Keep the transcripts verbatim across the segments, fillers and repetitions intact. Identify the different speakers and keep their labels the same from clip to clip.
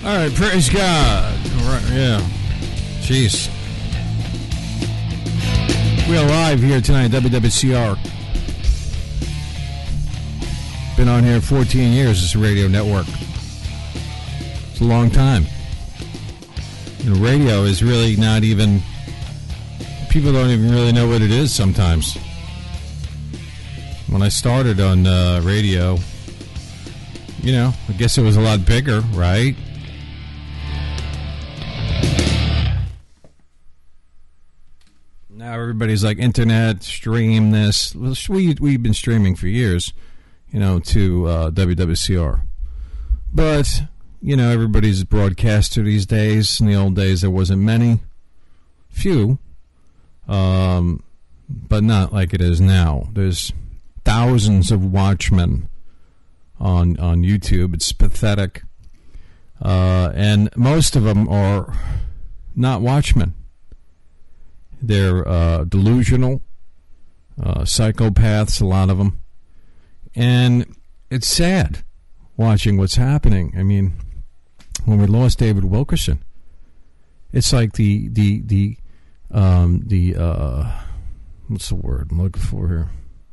Speaker 1: All right, praise God. All right, yeah. Jeez. We're live here tonight, W W C R. Been on here fourteen years, this radio network. It's a long time. And radio is really not even... People don't even really know what it is sometimes. When I started on uh, radio, you know, I guess it was a lot bigger, right? Now everybody's like, internet, stream this. Well, we, we've been streaming for years, you know, to uh, W W C R. But, you know, everybody's a broadcaster these days. In the old days, there wasn't many. Few. Um, but not like it is now. There's thousands of watchmen on on YouTube. It's pathetic. Uh, and most of them are not watchmen. They're uh, delusional, uh, psychopaths, a lot of them. And it's sad watching what's happening. I mean, when we lost David Wilkerson, it's like the, the, the, um, the, uh, what's the word I'm looking for here?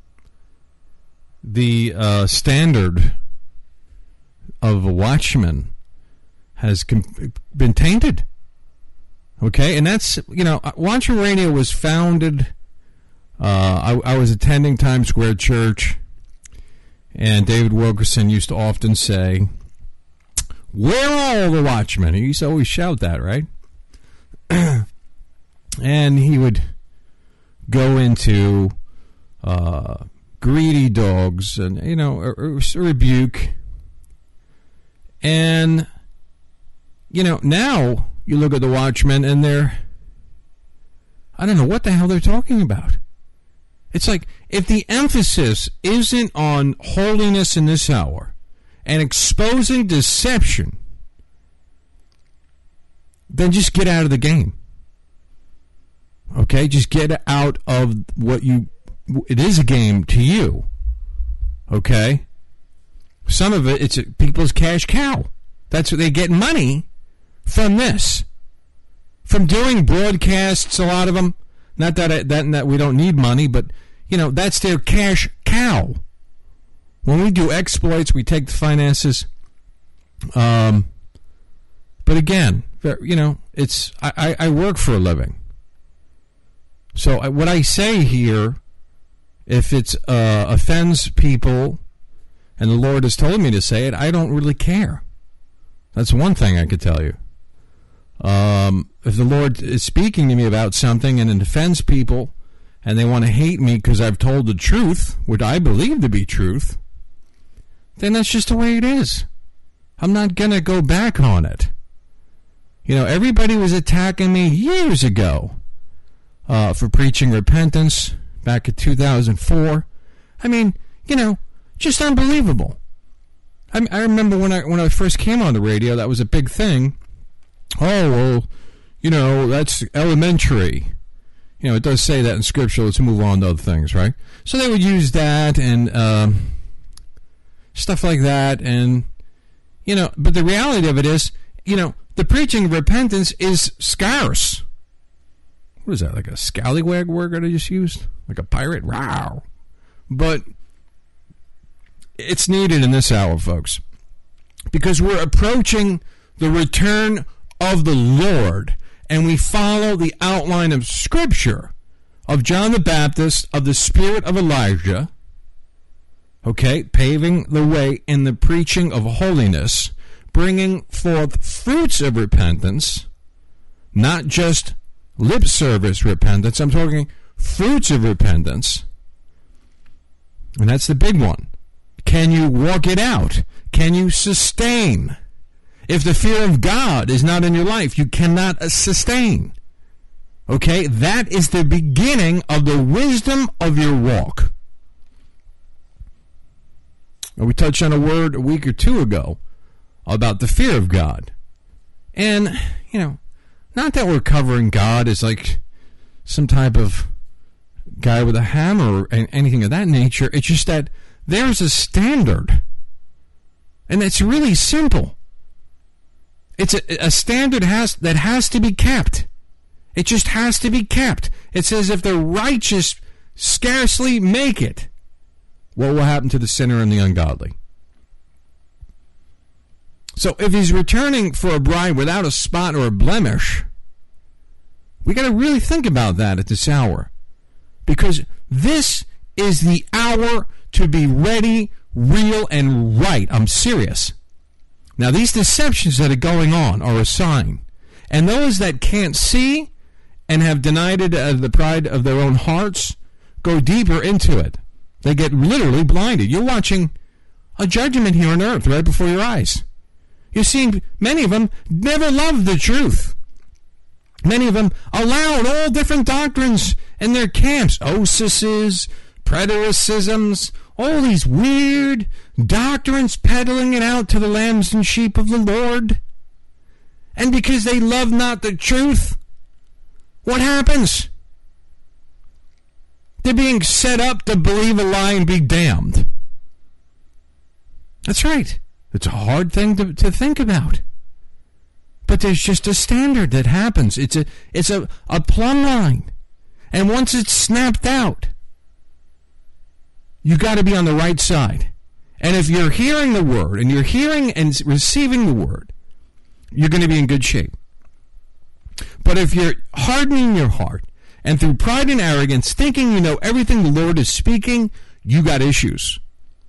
Speaker 1: The uh, standard of a watchman has com- been tainted. Okay, and that's, you know, Watchman Radio was founded, uh, I, I was attending Times Square Church, and David Wilkerson used to often say, "Where are all the watchmen?" He used to always shout that, right? And he would go into uh, greedy dogs and, you know, a, a rebuke. And, you know, now you look at the watchmen and they're, I don't know what the hell they're talking about. It's like, if the emphasis isn't on holiness in this hour and exposing deception, then just get out of the game. Okay? Just get out of what you, it is a game to you. Okay? Some of it, it's a, people's cash cow. That's what they get money from this, from doing broadcasts. A lot of them, not that I, that that we don't need money, but you know that's their cash cow. When we do exploits, we take the finances. Um, but again, you know, it's I, I work for a living, so I, what I say here, if it uh, offends people, and the Lord has told me to say it, I don't really care. That's one thing I could tell you. Um, if the Lord is speaking to me about something and it offends people and they want to hate me because I've told the truth, which I believe to be truth, then that's just the way it is. I'm not going to go back on it. You know, everybody was attacking me years ago uh, for preaching repentance back in two thousand four. I mean, you know, just unbelievable. I, I remember when I when I first came on the radio, that was a big thing. Oh, well, you know, that's elementary. You know, it does say that in Scripture. Let's move on to other things, right? So they would use that and um, stuff like that. And, you know, but the reality of it is, you know, the preaching of repentance is scarce. What is that, like a scallywag word that I just used? Like a pirate? Wow. But it's needed in this hour, folks, because we're approaching the return of the Lord, and we follow the outline of Scripture of John the Baptist, of the spirit of Elijah, okay, paving the way in the preaching of holiness, bringing forth fruits of repentance, not just lip service repentance. I'm talking fruits of repentance, and that's the big one. Can you walk it out? Can you sustain? If the fear of God is not in your life, you cannot sustain. Okay? That is the beginning of the wisdom of your walk. We touched on a word a week or two ago about the fear of God. And, you know, not that we're covering God as like some type of guy with a hammer or anything of that nature. It's just that there's a standard. And it's really simple. It's a, a standard has that has to be kept. It just has to be kept. It says if the righteous scarcely make it, what will happen to the sinner and the ungodly? So if he's returning for a bride without a spot or a blemish, we got to really think about that at this hour. Because this is the hour to be ready, real, and right. I'm serious. Now, these deceptions that are going on are a sign. And those that can't see and have denied it uh, the pride of their own hearts go deeper into it. They get literally blinded. You're watching a judgment here on earth right before your eyes. You're seeing many of them never loved the truth. Many of them allowed all different doctrines in their camps. Osises, pretericisms, all these weird doctrines peddling it out to the lambs and sheep of the Lord. And because they love not the truth, what happens? They're being set up to believe a lie and be damned. That's right. It's a hard thing to, to think about. But there's just a standard that happens. It's a it's a, a plumb line. And once it's snapped out, you got to be on the right side. And if you're hearing the word, and you're hearing and receiving the word, you're going to be in good shape. But if you're hardening your heart, and through pride and arrogance, thinking you know everything the Lord is speaking, you got issues.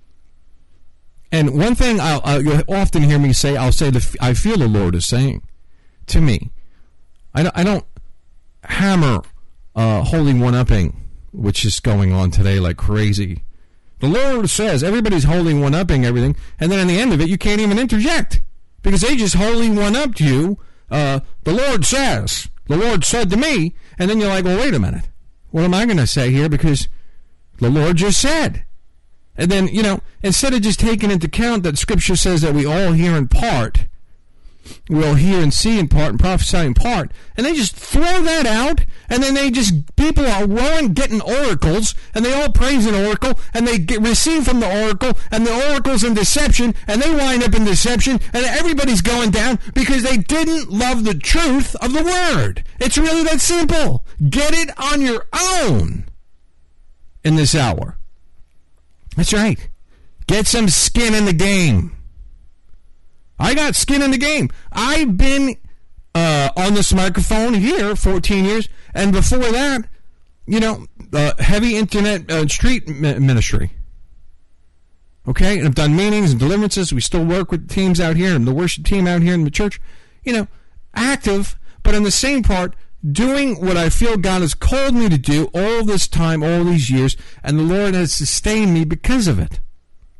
Speaker 1: And one thing I'll, I'll, you'll often hear me say, I'll say, the, I feel the Lord is saying to me. I don't, I don't hammer uh, holy one-upping, which is going on today like crazy. The Lord says everybody's holy one-upping everything, and then at the end of it, you can't even interject because they just holy one-upped you. Uh, the Lord says, the Lord said to me, and then you're like, well, wait a minute. What am I going to say here? Because the Lord just said. And then, you know, instead of just taking into account that Scripture says that we all hear in part, we all hear and see in part and prophesy in part, and they just throw that out, and then they just, people are rolling, getting oracles, and they all praise an oracle, and they get, receive from the oracle, and the oracle's in deception, and they wind up in deception, and everybody's going down because they didn't love the truth of the Word. It's really that simple. Get it on your own in this hour. That's right. Get some skin in the game. I got skin in the game. I've been uh, on this microphone here fourteen years, and before that, you know, uh, heavy internet uh, street ministry. Okay, and I've done meetings and deliverances. We still work with teams out here, and the worship team out here in the church. You know, active, but in the same part, doing what I feel God has called me to do all this time, all these years, and the Lord has sustained me because of it.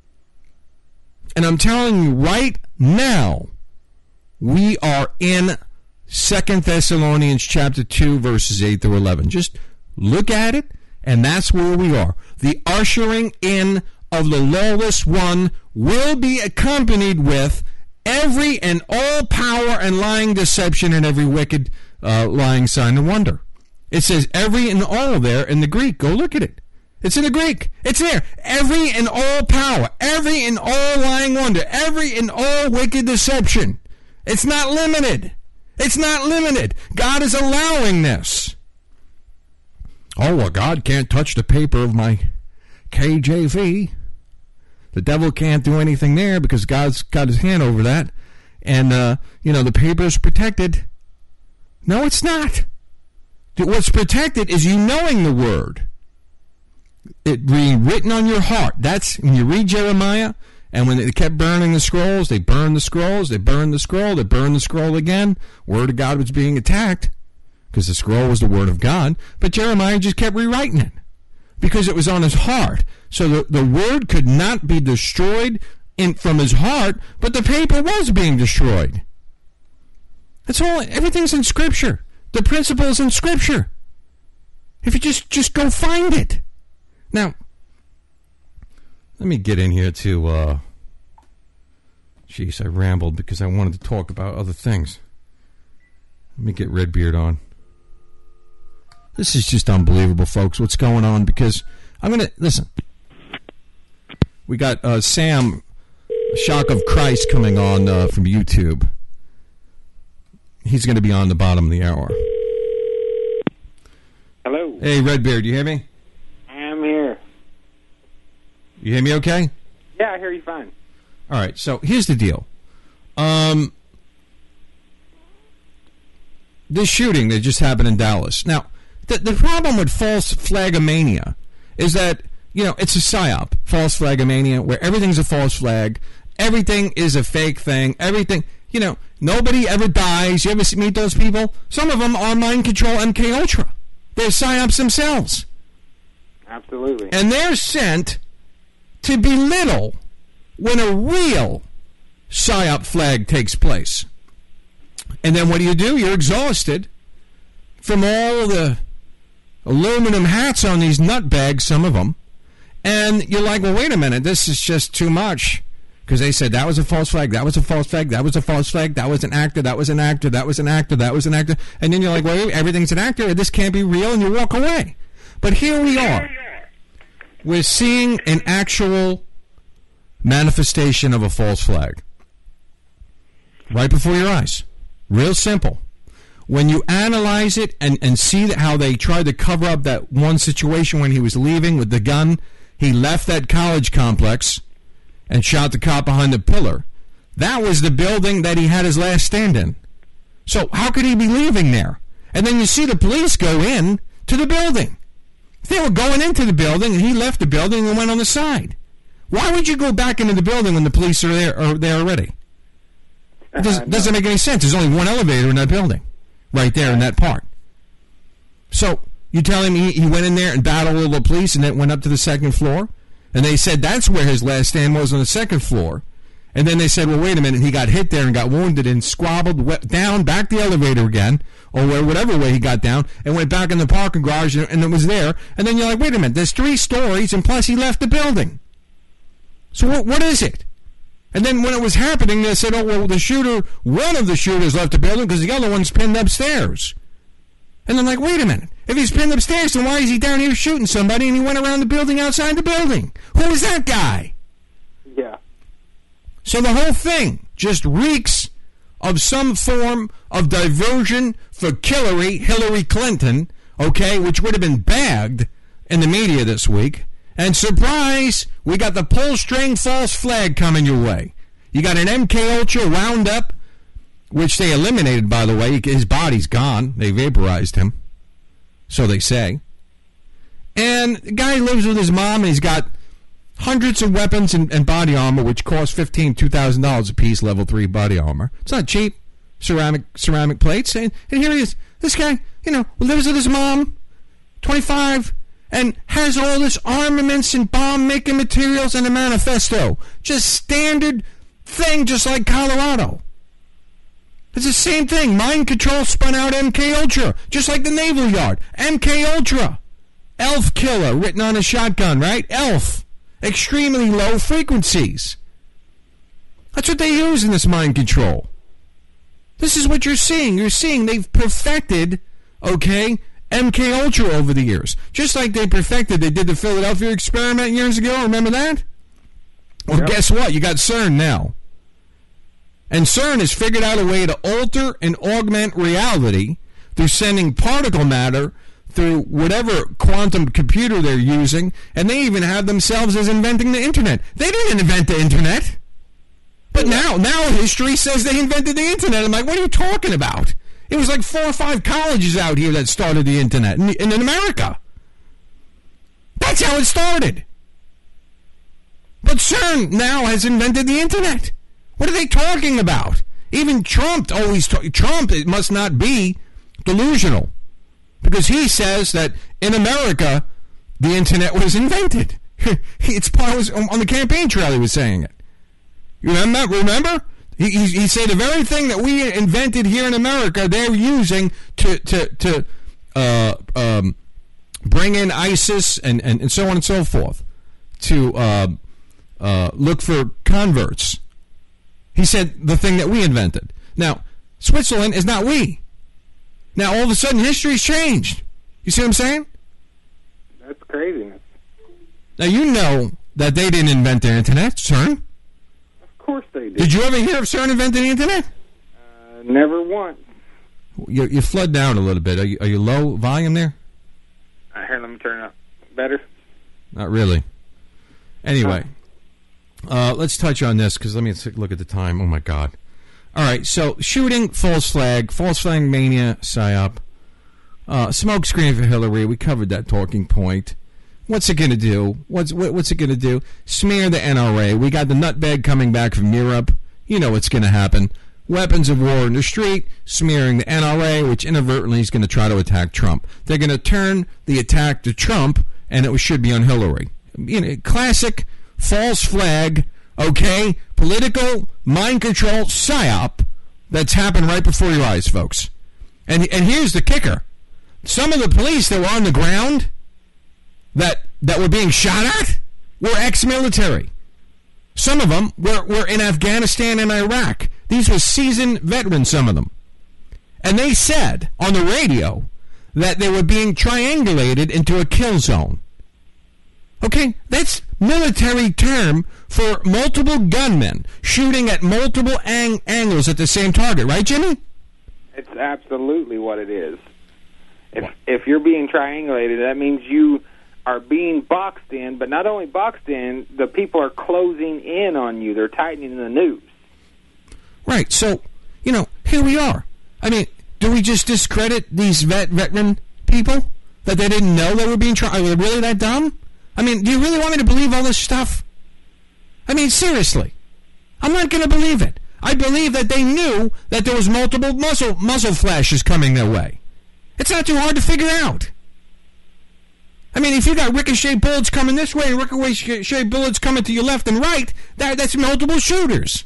Speaker 1: And I'm telling you right now, we are in Second Thessalonians chapter two, verses eight through eleven. Just look at it, and that's where we are. The ushering in of the lawless one will be accompanied with every and all power and lying deception and every wicked uh, lying sign and wonder. It says every and all there in the Greek. Go look at it. It's in the Greek. It's there. Every and all power, every and all lying wonder, every and all wicked deception. It's not limited. It's not limited. God is allowing this. Oh, well, God can't touch the paper of my K J V. The devil can't do anything there because God's got his hand over that. And, uh, you know, the paper is protected. No, it's not. What's protected is you knowing the word. It being written on your heart. That's when you read Jeremiah, and when they kept burning the scrolls, they burned the scrolls, they burned the scroll, they burned the scroll again. Word of God was being attacked because the scroll was the word of God. But Jeremiah just kept rewriting it because it was on his heart. So the, the word could not be destroyed in, from his heart, but the paper was being destroyed. That's all. Everything's in Scripture. The principle's in Scripture. If you just, just go find it. Now, let me get in here to, uh, jeez, I rambled because I wanted to talk about other things. Let me get Redbeard on. This is just unbelievable, folks, what's going on, because I'm going to, listen, we got uh, Sam, Shock of Christ, coming on uh, from YouTube. he's going to be on the bottom of the hour.
Speaker 2: Hello.
Speaker 1: Hey, Redbeard, you hear me?
Speaker 2: I'm here.
Speaker 1: You hear me okay?
Speaker 2: Yeah, I hear you fine.
Speaker 1: All right, so here's the deal. Um, this shooting that just happened in Dallas. Now, the, the problem with false flagomania is that, you know, it's a psyop, false flagomania, where everything's a false flag, everything is a fake thing, everything, you know, nobody ever dies. You ever meet those people? Some of them are mind control M K Ultra. They're psyops themselves.
Speaker 2: Absolutely.
Speaker 1: And they're sent to belittle when a real psyop flag takes place. And then what do you do? You're exhausted from all the aluminum hats on these nutbags, some of them. And you're like, well, wait a minute, this is just too much. Because they said that was a false flag, that was a false flag, that was a false flag, that was an actor, that was an actor, that was an actor, that was an actor. And then you're like, well, everything's an actor, this can't be real, and you walk away. But here we are. We're seeing an actual manifestation of a false flag. Right before your eyes. Real simple. When you analyze it and, and see that how they tried to cover up that one situation when he was leaving with the gun, he left that college complex and shot the cop behind the pillar. That was the building that he had his last stand in. So how could he be leaving there? And then you see the police go in to the building. They were going into the building, and he left the building and went on the side. Why would you go back into the building when the police are there, are there already? It doesn't, uh, no. doesn't make any sense. There's only one elevator in that building, right there in that part. So you tell him he, he went in there and battled all the police and then went up to the second floor? And they said that's where his last stand was, on the second floor. And then they said, well, wait a minute, he got hit there and got wounded and squabbled, went down, back the elevator again, or whatever way he got down, and went back in the parking garage, and, and it was there. And then you're like, wait a minute, there's three stories, and plus he left the building. So what, what is it? And then when it was happening, they said, oh, well, the shooter, one of the shooters left the building because the other one's pinned upstairs. And I'm like, wait a minute. If he's pinned upstairs, then why is he down here shooting somebody and he went around the building outside the building? Who is that guy?
Speaker 2: Yeah.
Speaker 1: So the whole thing just reeks of some form of diversion for Hillary, Hillary Clinton, okay, which would have been bagged in the media this week. And surprise, we got the pull-string false flag coming your way. You got an M K Ultra wound up, which they eliminated, by the way. His body's gone. They vaporized him. So they say. And the guy lives with his mom, and he's got hundreds of weapons and, and body armor, which cost fifteen thousand dollars, two thousand dollars a piece, level three body armor. It's not cheap. Ceramic ceramic plates. And, and here he is. This guy, you know, lives with his mom, twenty-five, and has all this armaments and bomb-making materials and a manifesto. Just standard thing, just like Colorado. It's the same thing. Mind control spun out M K Ultra, just like the Naval Yard. M K Ultra. Elf killer written on a shotgun, right? Elf. Extremely low frequencies. That's what they use in this mind control. This is what you're seeing. You're seeing they've perfected, okay, M K Ultra over the years. Just like they perfected, they did the Philadelphia experiment years ago. Remember that? Well, yep. Guess what? You got CERN now. And CERN has figured out a way to alter and augment reality through sending particle matter through whatever quantum computer they're using, and they even have themselves as inventing the internet. They didn't invent the internet. But now, now history says they invented the internet. I'm like, what are you talking about? It was like four or five colleges out here that started the internet in, in America. That's how it started. But CERN now has invented the internet. What are they talking about? Even Trump always talk, Trump it must not be delusional, because he says that in America the internet was invented. It's part was on the campaign trail he was saying it. You remember? Remember? He, he he said the very thing that we invented here in America they're using to to to uh, um, bring in ISIS and, and, and so on and so forth to uh, uh, look for converts. He said the thing that we invented. Now, Switzerland is not we. Now, all of a sudden, history's changed. You see what I'm saying?
Speaker 2: That's craziness.
Speaker 1: Now, you know that they didn't invent the internet, CERN.
Speaker 2: Of course they did.
Speaker 1: Did you ever hear of CERN inventing the internet?
Speaker 2: Uh, never once.
Speaker 1: You, you flood down a little bit. Are you, are you low volume there?
Speaker 2: Uh, here, let me turn it up. Better?
Speaker 1: Not really. Anyway, uh, let's touch on this because let me look at the time. Oh, my God. All right, so shooting, false flag, false flag mania, psyop, uh, smoke screen for Hillary. We covered that talking point. What's it going to do? What's what, what's it going to do? Smear the N R A. We got the nutbag coming back from Europe. You know what's going to happen. Weapons of war in the street, smearing the N R A, which inadvertently is going to try to attack Trump. They're going to turn the attack to Trump, and it should be on Hillary. You know, classic false flag, okay, political mind control psyop that's happened right before your eyes, folks. And and here's the kicker. Some of the police that were on the ground that that were being shot at were ex-military. Some of them were, were in Afghanistan and Iraq. These were seasoned veterans, some of them. And they said on the radio that they were being triangulated into a kill zone. Okay, that's military term for multiple gunmen shooting at multiple ang- angles at the same target, right, Jimmy?
Speaker 2: It's absolutely what it is. If if you're being triangulated, that means you are being boxed in, but not only boxed in, the people are closing in on you. They're tightening the noose.
Speaker 1: Right, so, you know, here we are. I mean, do we just discredit these vet veteran people? That they didn't know they were being tried? Are they really that dumb? I mean, do you really want me to believe all this stuff? I mean, seriously. I'm not going to believe it. I believe that they knew that there was multiple muzzle, muzzle flashes coming their way. It's not too hard to figure out. I mean, if you got ricochet bullets coming this way and ricochet bullets coming to your left and right, that, that's multiple shooters.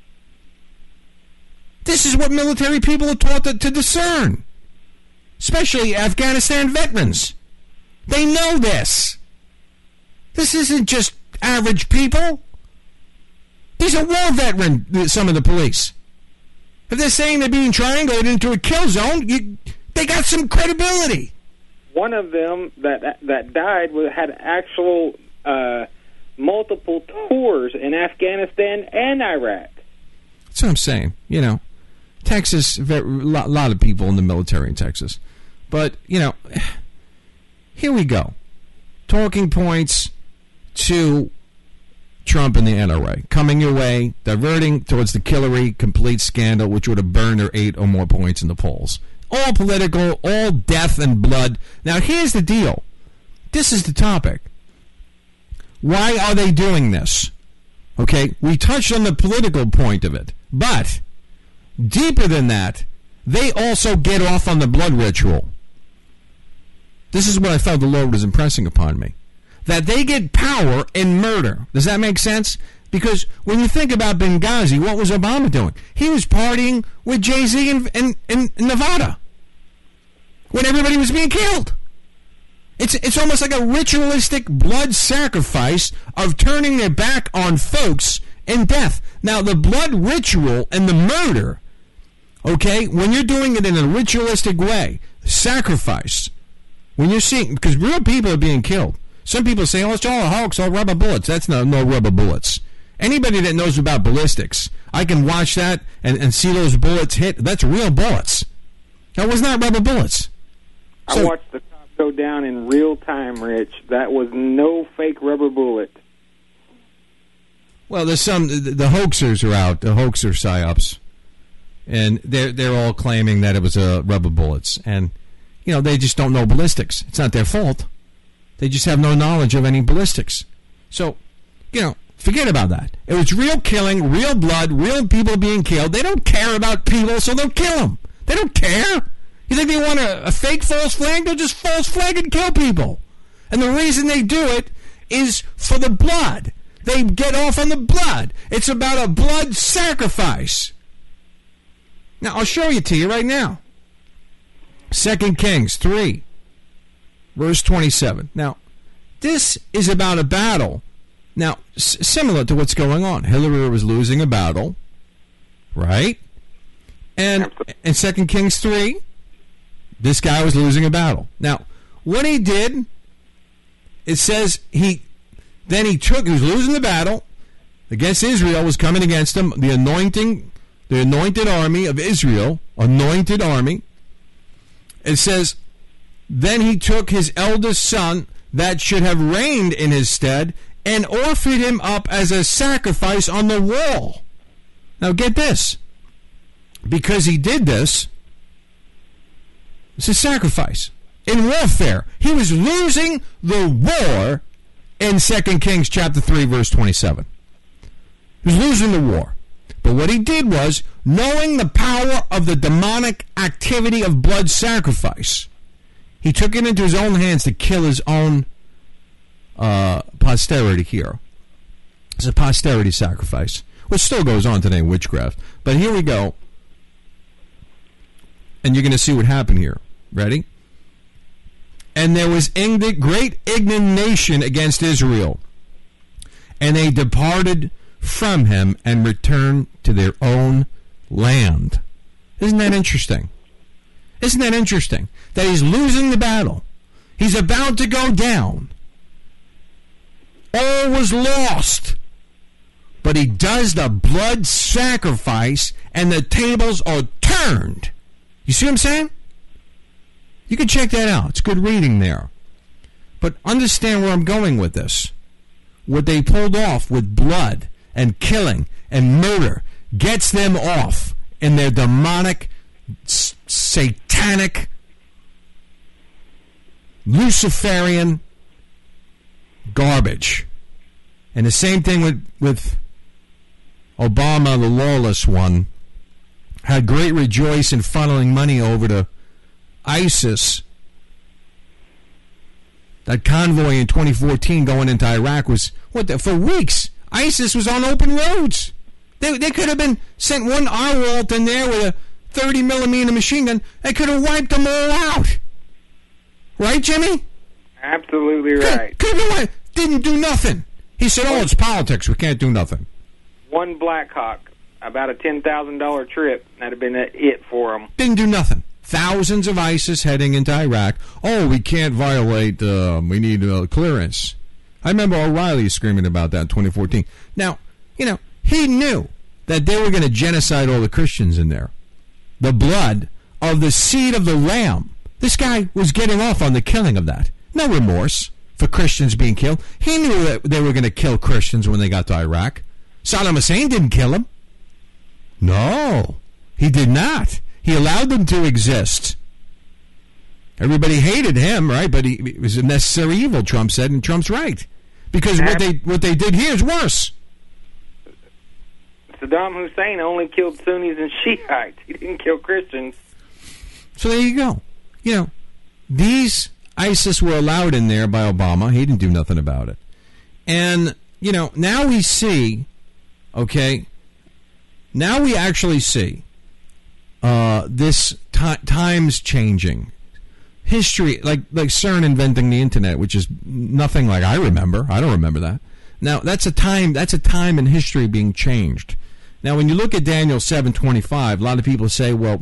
Speaker 1: This is what military people are taught to, to discern. Especially Afghanistan veterans. They know this. This isn't just average people. These are war veterans, some of the police. If they're saying they're being triangulated into a kill zone, you, they got some credibility.
Speaker 2: One of them that that died had actual uh, multiple tours in Afghanistan and Iraq.
Speaker 1: That's what I'm saying. You know, Texas, a lot, lot of people in the military in Texas. But, you know, here we go. Talking points to Trump and the N R A. Coming your way, diverting towards the Hillary complete scandal, which would have burned her eight or more points in the polls. All political, all death and blood. Now, here's the deal. This is the topic. Why are they doing this? Okay, we touched on the political point of it. But, deeper than that, they also get off on the blood ritual. This is what I felt the Lord was impressing upon me. That they get power in murder. Does that make sense? Because when you think about Benghazi, what was Obama doing? He was partying with Jay-Z in, in, in Nevada when everybody was being killed. It's it's almost like a ritualistic blood sacrifice of turning their back on folks in death. Now, the blood ritual and the murder, okay, when you're doing it in a ritualistic way, sacrifice, when you're seeing, because real people are being killed. Some people say, oh, it's all a hoax, all rubber bullets. That's no, no rubber bullets. Anybody that knows about ballistics, I can watch that and, and see those bullets hit. That's real bullets. That was not rubber bullets. So,
Speaker 2: I watched the top go down in real time, Rich. That was no fake rubber bullet.
Speaker 1: Well, there's some, the, the hoaxers are out, the hoaxer psyops. And they're, they're all claiming that it was uh, rubber bullets. And, you know, they just don't know ballistics. It's not their fault. They just have no knowledge of any ballistics. So, you know, forget about that. It was real killing, real blood, real people being killed. They don't care about people, so they'll kill them. They don't care. You think they want a, a fake false flag? They'll just false flag and kill people. And the reason they do it is for the blood. They get off on the blood. It's about a blood sacrifice. Now, I'll show you to you right now. Second Kings three. Verse twenty-seven. Now, this is about a battle. Now, s- similar to what's going on. Hillary was losing a battle, right? And in Second Kings three, this guy was losing a battle. Now, what he did, it says he, then he took, he was losing the battle against Israel, was coming against him, the anointing, the anointed army of Israel, anointed army, It says, then he took his eldest son that should have reigned in his stead and offered him up as a sacrifice on the wall. Now get this. Because he did this, it's a sacrifice. In warfare, he was losing the war in Second Kings chapter three, verse twenty-seven. He was losing the war. But what he did was, knowing the power of the demonic activity of blood sacrifice, he took it into his own hands to kill his own uh, posterity here. It's a posterity sacrifice, which still goes on today in witchcraft. But here we go. And you're going to see what happened here. Ready? And there was indi- great indignation against Israel. And they departed from him and returned to their own land. Isn't that interesting? Isn't that interesting? That he's losing the battle. He's about to go down. All was lost. But he does the blood sacrifice and the tables are turned. You see what I'm saying? You can check that out. It's good reading there. But understand where I'm going with this. What they pulled off with blood and killing and murder gets them off in their demonic, s- satanic, Luciferian garbage. And the same thing with, with Obama, the lawless one, had great rejoice in funneling money over to ISIS. That convoy in twenty fourteen going into Iraq was, what the, for weeks, ISIS was on open roads. They, they could have been sent one Arwalt in there with a thirty millimeter machine gun. They could have wiped them all out. Right, Jimmy?
Speaker 2: Absolutely right.
Speaker 1: Could, could have been, didn't do nothing. He said, oh, it's politics. We can't do nothing.
Speaker 2: One Black Hawk, about a ten thousand dollars trip. That'd have been it for them.
Speaker 1: Didn't do nothing. Thousands of ISIS heading into Iraq. Oh, we can't violate, uh, we need uh, clearance. I remember O'Reilly screaming about that in twenty fourteen. Now, you know, he knew that they were going to genocide all the Christians in there. The blood of the seed of the lamb. This guy was getting off on the killing of that. No remorse for Christians being killed. He knew that they were going to kill Christians when they got to Iraq. Saddam Hussein didn't kill them. No, he did not. He allowed them to exist. Everybody hated him, right? But he, it was a necessary evil, Trump said, and Trump's right. Because what they what they did here is worse.
Speaker 2: Saddam Hussein only killed Sunnis and Shiites. He didn't kill Christians.
Speaker 1: So there you go. You know, these ISIS were allowed in there by Obama. He didn't do nothing about it. And, you know, now we see, okay, now we actually see uh, this t- times changing. History, like like CERN inventing the internet, which is nothing like I remember. I don't remember that. Now, that's a time that's a time in history being changed. Now, when you look at Daniel seven twenty-five, a lot of people say, well,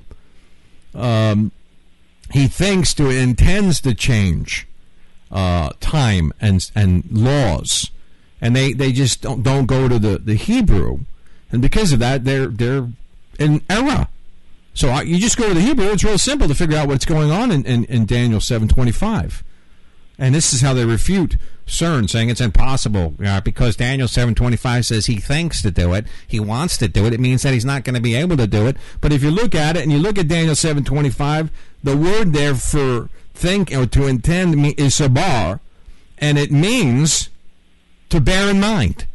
Speaker 1: um, he thinks to intends to change uh, time and and laws, and they, they just don't don't go to the, the Hebrew, and because of that, they're they're in error. So I, you just go to the Hebrew. It's real simple to figure out what's going on in, in, in Daniel seven twenty-five. And this is how they refute CERN, saying it's impossible. Uh, because Daniel seven twenty-five says he thinks to do it. He wants to do it. It means that he's not going to be able to do it. But if you look at it and you look at Daniel seven twenty-five, the word there for think or to intend is sabar. And it means to bear in mind.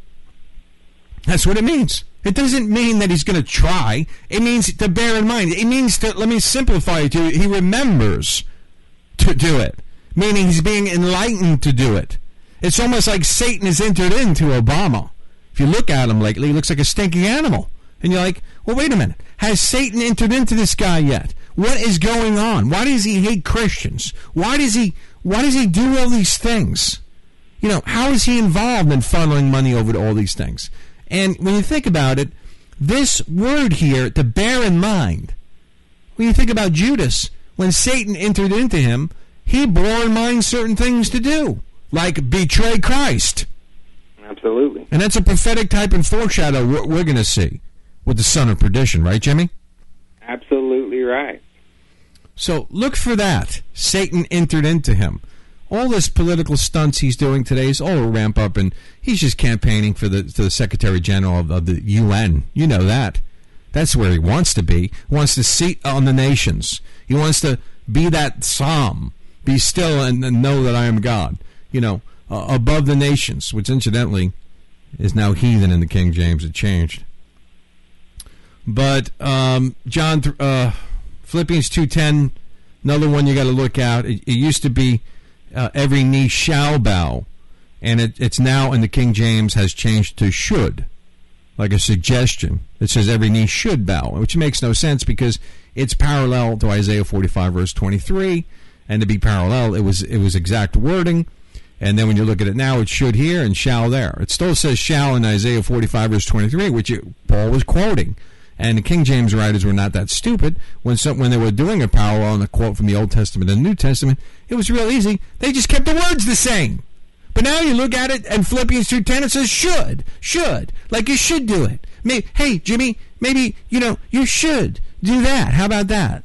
Speaker 1: That's what it means. It doesn't mean that he's going to try. It means to bear in mind. It means to, let me simplify it to you, he remembers to do it, meaning he's being enlightened to do it. It's almost like Satan has entered into Obama. If you look at him lately, he looks like a stinking animal. And you're like, well, wait a minute. Has Satan entered into this guy yet? What is going on? Why does he hate Christians? Why does he, why does he do all these things? You know, how is he involved in funneling money over to all these things? And when you think about it, this word here, to bear in mind, when you think about Judas, when Satan entered into him, he bore in mind certain things to do, like betray Christ.
Speaker 2: Absolutely.
Speaker 1: And that's a prophetic type and foreshadow what we're going to see with the son of perdition, right, Jimmy?
Speaker 2: Absolutely right.
Speaker 1: So look for that. Satan entered into him. All this political stunts he's doing today is all a ramp up, and he's just campaigning for the, for the Secretary General of, of the U N. You know that. That's where he wants to be. He wants to seat on the nations. He wants to be that psalm. Be still and, and know that I am God. You know, uh, above the nations, which incidentally is now heathen in the King James. It changed. But um, John, uh, Philippians two ten, another one you got to look at. It, it used to be uh, every knee shall bow, and it, it's now in the King James has changed to should, like a suggestion. It says every knee should bow, which makes no sense because it's parallel to Isaiah forty-five verse twenty-three, and to be parallel, it was it was exact wording. And then when you look at it now, it's should here and shall there. It still says shall in Isaiah forty-five verse twenty-three, which it, Paul was quoting. And the King James writers were not that stupid. When some, when they were doing a parallel and a quote from the Old Testament and the New Testament, it was real easy. They just kept the words the same. But now you look at it, and Philippians two ten, it says should, should, like you should do it. Maybe, hey, Jimmy, maybe, you know, you should do that. How about that?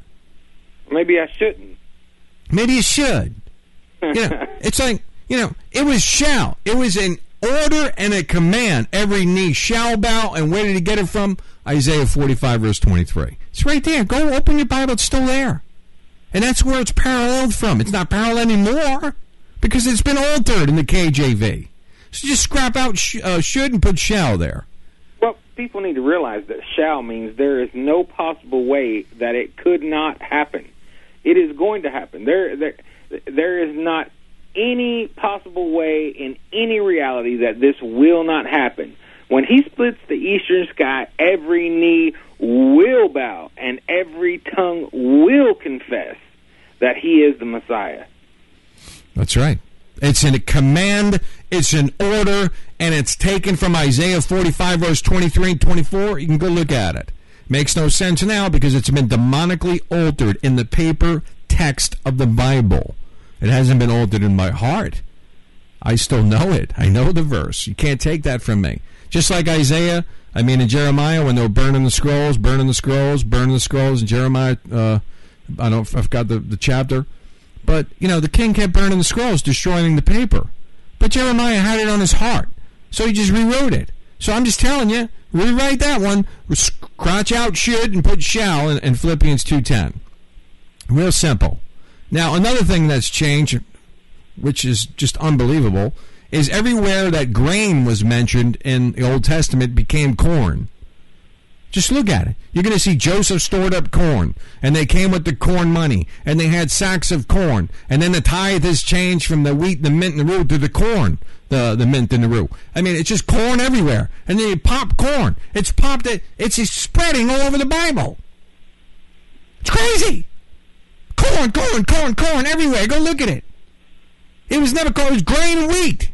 Speaker 2: Maybe I shouldn't.
Speaker 1: Maybe you should. You know, it's like, you know, it was shall. It was an order and a command. Every knee shall bow. And where did he get it from? Isaiah forty-five, verse twenty-three. It's right there. Go open your Bible. It's still there. And that's where it's paralleled from. It's not parallel anymore because it's been altered in the K J V. So just scrap out sh- uh, should and put shall there.
Speaker 2: Well, people need to realize that shall means there is no possible way that it could not happen. It is going to happen. There, there, there is not any possible way in any reality that this will not happen. When he splits the eastern sky, every knee will bow and every tongue will confess that he is the Messiah.
Speaker 1: That's right. It's in a command, it's an order, and it's taken from Isaiah forty-five, verse twenty-three and twenty-four. You can go look at it. Makes no sense now because it's been demonically altered in the paper text of the Bible. It hasn't been altered in my heart. I still know it. I know the verse. You can't take that from me. Just like Isaiah, I mean in Jeremiah, when they were burning the scrolls, burning the scrolls, burning the scrolls, in Jeremiah, uh, I don't, I've got the, the chapter. But, you know, the king kept burning the scrolls, destroying the paper. But Jeremiah had it on his heart, so he just rewrote it. So I'm just telling you, rewrite that one, scratch out should and put shall in, in Philippians two ten. Real simple. Now, another thing that's changed, which is just unbelievable, is everywhere that grain was mentioned in the Old Testament became corn. Just look at it. You're going to see Joseph stored up corn, and they came with the corn money, and they had sacks of corn, and then the tithe is changed from the wheat, the mint, and the rue to the corn, the, the mint and the rue. I mean, it's just corn everywhere, and then you pop corn. It's popped, it, it's spreading all over the Bible. It's crazy. Corn, corn, corn, corn everywhere. Go look at it. It was never called, it was grain and wheat.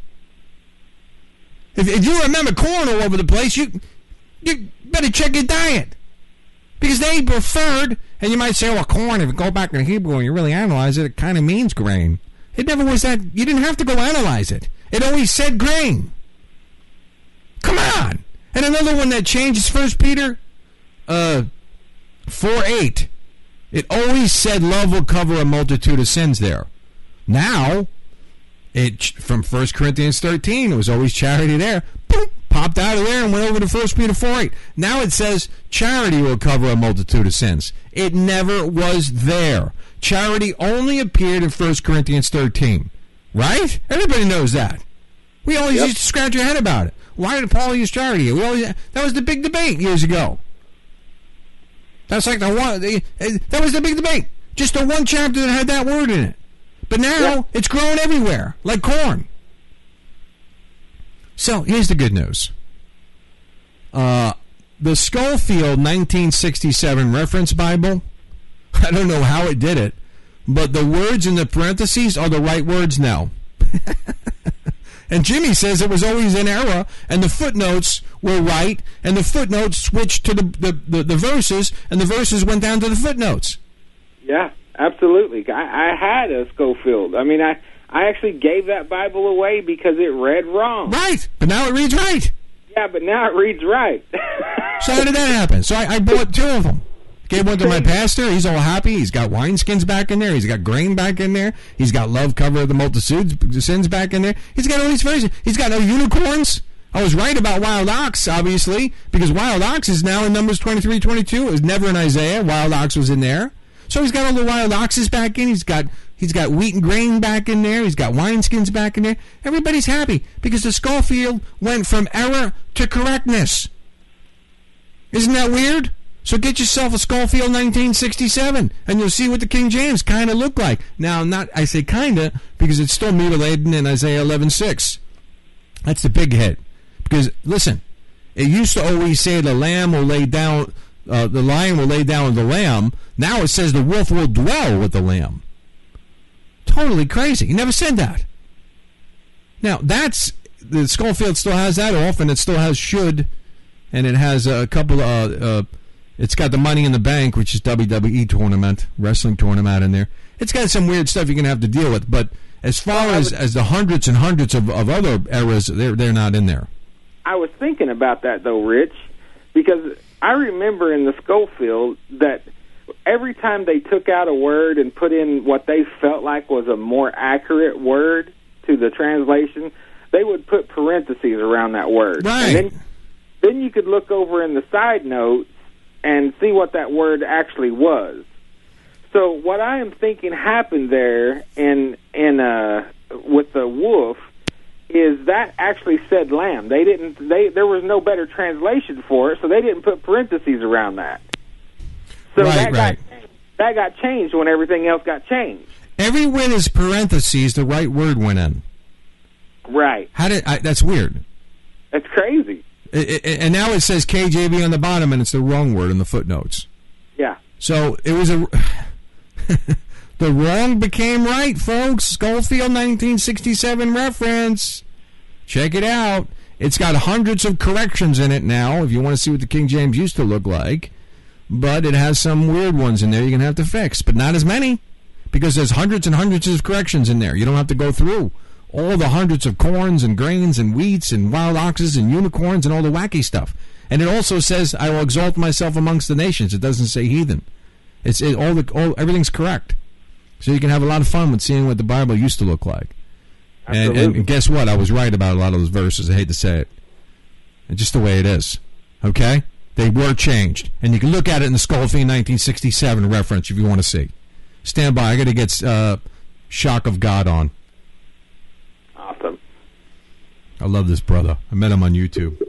Speaker 1: If, if you remember corn all over the place, you you better check your diet. Because they preferred, and you might say, well, corn, if you go back in Hebrew and you really analyze it, it kind of means grain. It never was that. You didn't have to go analyze it. It always said grain. Come on. And another one that changes, First Peter uh, four eight. It always said love will cover a multitude of sins there. Now, it from First Corinthians thirteen, it was always charity there. Boom, popped out of there and went over to First Peter four eight. Now it says charity will cover a multitude of sins. It never was there. Charity only appeared in First Corinthians thirteen. Right? Everybody knows that. We always yep. used to scratch our head about it. Why did Paul use charity? We always, that was the big debate years ago. That's like the one. The, that was the big debate. Just the one chapter that had that word in it. But now yep. it's growing everywhere, like corn. So here's the good news. Uh, the Schofield nineteen sixty-seven Reference Bible, I don't know how it did it, but the words in the parentheses are the right words now. And Jimmy says it was always in error, and the footnotes were right, and the footnotes switched to the, the, the, the verses, and the verses went down to the footnotes.
Speaker 2: Yeah, absolutely. I, I had a Schofield. I mean, I, I actually gave that Bible away because it read wrong.
Speaker 1: Right, but now it reads right.
Speaker 2: Yeah, but now it reads right.
Speaker 1: So how did that happen? So I, I bought two of them. Gave one to my pastor. He's all happy. He's got wineskins back in there. He's got grain back in there. He's got love cover of the multitudes sins back in there. He's got all these versions. He's got no unicorns. I was right about wild ox, obviously, because wild ox is now in Numbers twenty-three, twenty-two. It was never in Isaiah. Wild ox was in there. So he's got all the wild oxes back in. He's got he's got wheat and grain back in there. He's got wineskins back in there. Everybody's happy because the Schofield went from error to correctness. Isn't that weird? So get yourself a Schofield nineteen sixty-seven, and you'll see what the King James kind of look like. Now, not I say kind of because it's still mutilated in Isaiah eleven six. That's the big hit. Because, listen, it used to always say the lamb will lay down, uh, the lion will lay down with the lamb. Now it says the wolf will dwell with the lamb. Totally crazy. He never said that. Now, that's, the Schofield still has that off, and it still has should, and it has a couple of, uh, uh, it's got the Money in the Bank, which is W W E tournament, wrestling tournament in there. It's got some weird stuff you're going to have to deal with, but as far well, as, as the hundreds and hundreds of, of other eras, they're, they're not in there.
Speaker 2: I was thinking about that, though, Rich, because I remember in the Schofield that every time they took out a word and put in what they felt like was a more accurate word to the translation, they would put parentheses around that word.
Speaker 1: Right.
Speaker 2: And then, then you could look over in the side notes and see what that word actually was. So what I am thinking happened there in, in uh, with the wolf is that actually said lamb. They didn't. They there was no better translation for it, so they didn't put parentheses around that. So
Speaker 1: right,
Speaker 2: that
Speaker 1: right.
Speaker 2: got that got changed when everything else got changed.
Speaker 1: Everywhere there's parentheses, the right word went in.
Speaker 2: Right.
Speaker 1: How did I, that's weird?
Speaker 2: That's crazy.
Speaker 1: It, it, and now it says K J V on the bottom, and it's the wrong word in the footnotes.
Speaker 2: Yeah.
Speaker 1: So it was a. The wrong became right, folks. Schofield nineteen sixty-seven reference. Check it out. It's got hundreds of corrections in it now, if you want to see what the King James used to look like. But it has some weird ones in there you're going to have to fix. But not as many, because there's hundreds and hundreds of corrections in there. You don't have to go through all the hundreds of corns and grains and wheats and wild oxes and unicorns and all the wacky stuff. And it also says, I will exalt myself amongst the nations. It doesn't say heathen. It's it, all the all everything's correct. So you can have a lot of fun with seeing what the Bible used to look like. And, and guess what? I was right about a lot of those verses. I hate to say it. It's just the way it is. Okay? They were changed. And you can look at it in the Schofield nineteen sixty-seven reference if you want to see. Stand by. I got to get uh, Shock of God on.
Speaker 2: Awesome.
Speaker 1: I love this brother. I met him on YouTube.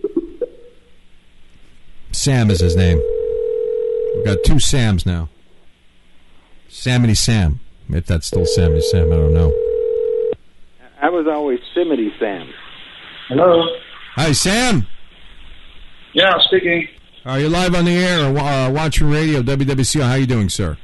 Speaker 1: Sam is his name. We've got two Sams now. Samity Sam. If that's still Samity Sam, I don't know.
Speaker 2: I was always Simity Sam.
Speaker 3: Hello.
Speaker 1: Hi, Sam.
Speaker 3: Yeah, speaking.
Speaker 1: Are you live on the air or uh, watching radio, W W C? How are you doing, sir?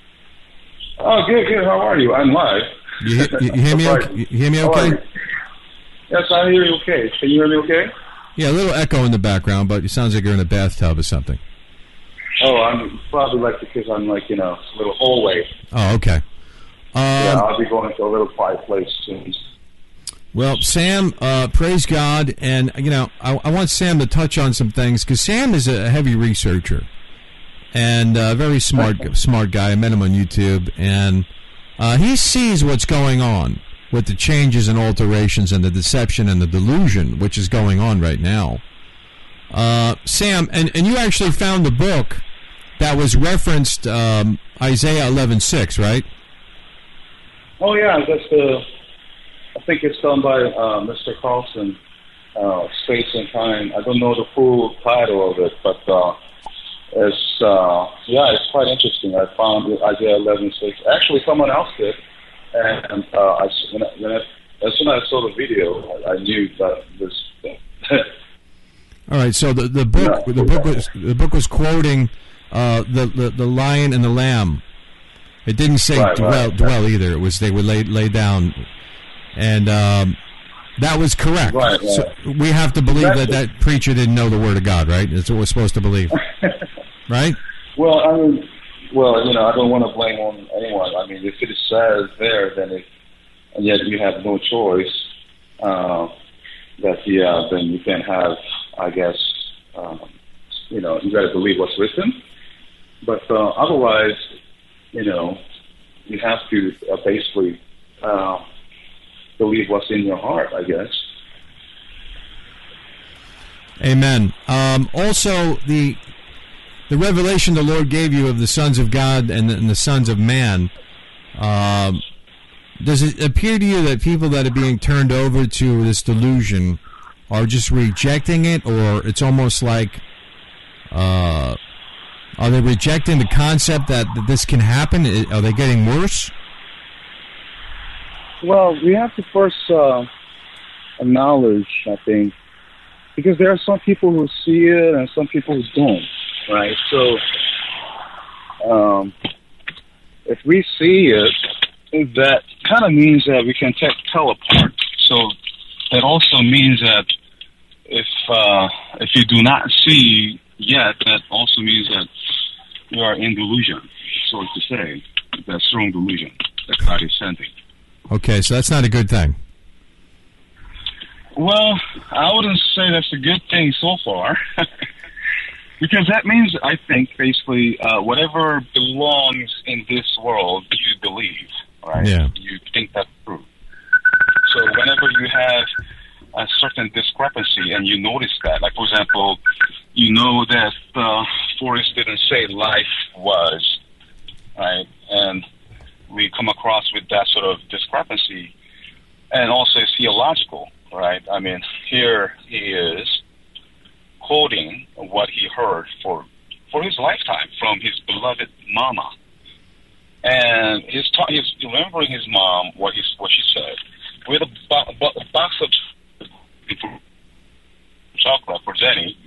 Speaker 3: Oh, good, good. How are you? I'm live.
Speaker 1: You, you, you hear me? Okay? You hear me okay?
Speaker 3: Yes, I hear you okay. Can you hear me okay?
Speaker 1: Yeah, a little echo in the background, but it sounds like you're in a bathtub or something.
Speaker 3: Oh, I'm probably like because I'm like, you know, a little hallway.
Speaker 1: Oh, okay. Um,
Speaker 3: yeah, I'll be going to a little quiet place soon.
Speaker 1: Well, Sam, uh, praise God, and, you know, I, I want Sam to touch on some things, because Sam is a heavy researcher, and a very smart smart guy. I met him on YouTube, and uh, he sees what's going on with the changes and alterations and the deception and the delusion, which is going on right now. Uh, Sam, and, and you actually found the book that was referenced, um, Isaiah eleven six, right?
Speaker 3: Oh, yeah, that's the... I think it's done by uh, Mister Carlson, uh, Space and Time. I don't know the full title of it, but uh, it's uh, yeah, it's quite interesting. I found Isaiah eleven six. Actually, someone else did, and uh, I, when I, when I, as soon as I saw the video, I, I knew that this.
Speaker 1: All right, so the the book yeah, the book was the book was quoting uh, the, the the lion and the lamb. It didn't say
Speaker 3: right,
Speaker 1: dwell
Speaker 3: right.
Speaker 1: dwell either. It was they would lay lay down. And um, that was correct.
Speaker 3: Right, right.
Speaker 1: So we have to believe that that preacher didn't know the Word of God, right? That's what we're supposed to believe, right?
Speaker 3: Well, I mean, well, you know, I don't want to blame on anyone. I mean, if it says there, then it, and yet you have no choice. Uh, that yeah, then you can have, I guess, um, you know, you got to believe what's written. But uh, otherwise, you know, you have to uh, basically uh, believe what's in your heart, I guess.
Speaker 1: Amen. Um, also, the the revelation the Lord gave you of the sons of God and the, and the sons of man, um, does it appear to you that people that are being turned over to this delusion are just rejecting it, or it's almost like, uh, are they rejecting the concept that, that this can happen? Are they getting worse?
Speaker 3: Well, we have to first uh, acknowledge, I think, because there are some people who see it and some people who don't, right? So, um, if we see it, that kind of means that we can te- tell apart. So that also means that if uh, if you do not see yet, that also means that you are in delusion, so to say, that strong delusion that God is sending.
Speaker 1: Okay, so that's not a good thing.
Speaker 3: Well, I wouldn't say that's a good thing so far, because that means, I think, basically, uh, whatever belongs in this world, you believe, right?
Speaker 1: Yeah.
Speaker 3: You think that's true. So whenever you have a certain discrepancy and you notice that, like, for example, you know that uh, Forrest didn't say life was, right? And we come across with that sort of discrepancy, and also it's theological. Right, I mean, here he is quoting what he heard for for his lifetime from his beloved mama, and he's ta- he's remembering his mom what he what she said with a, bo- bo- a box of chocolate for Jenny,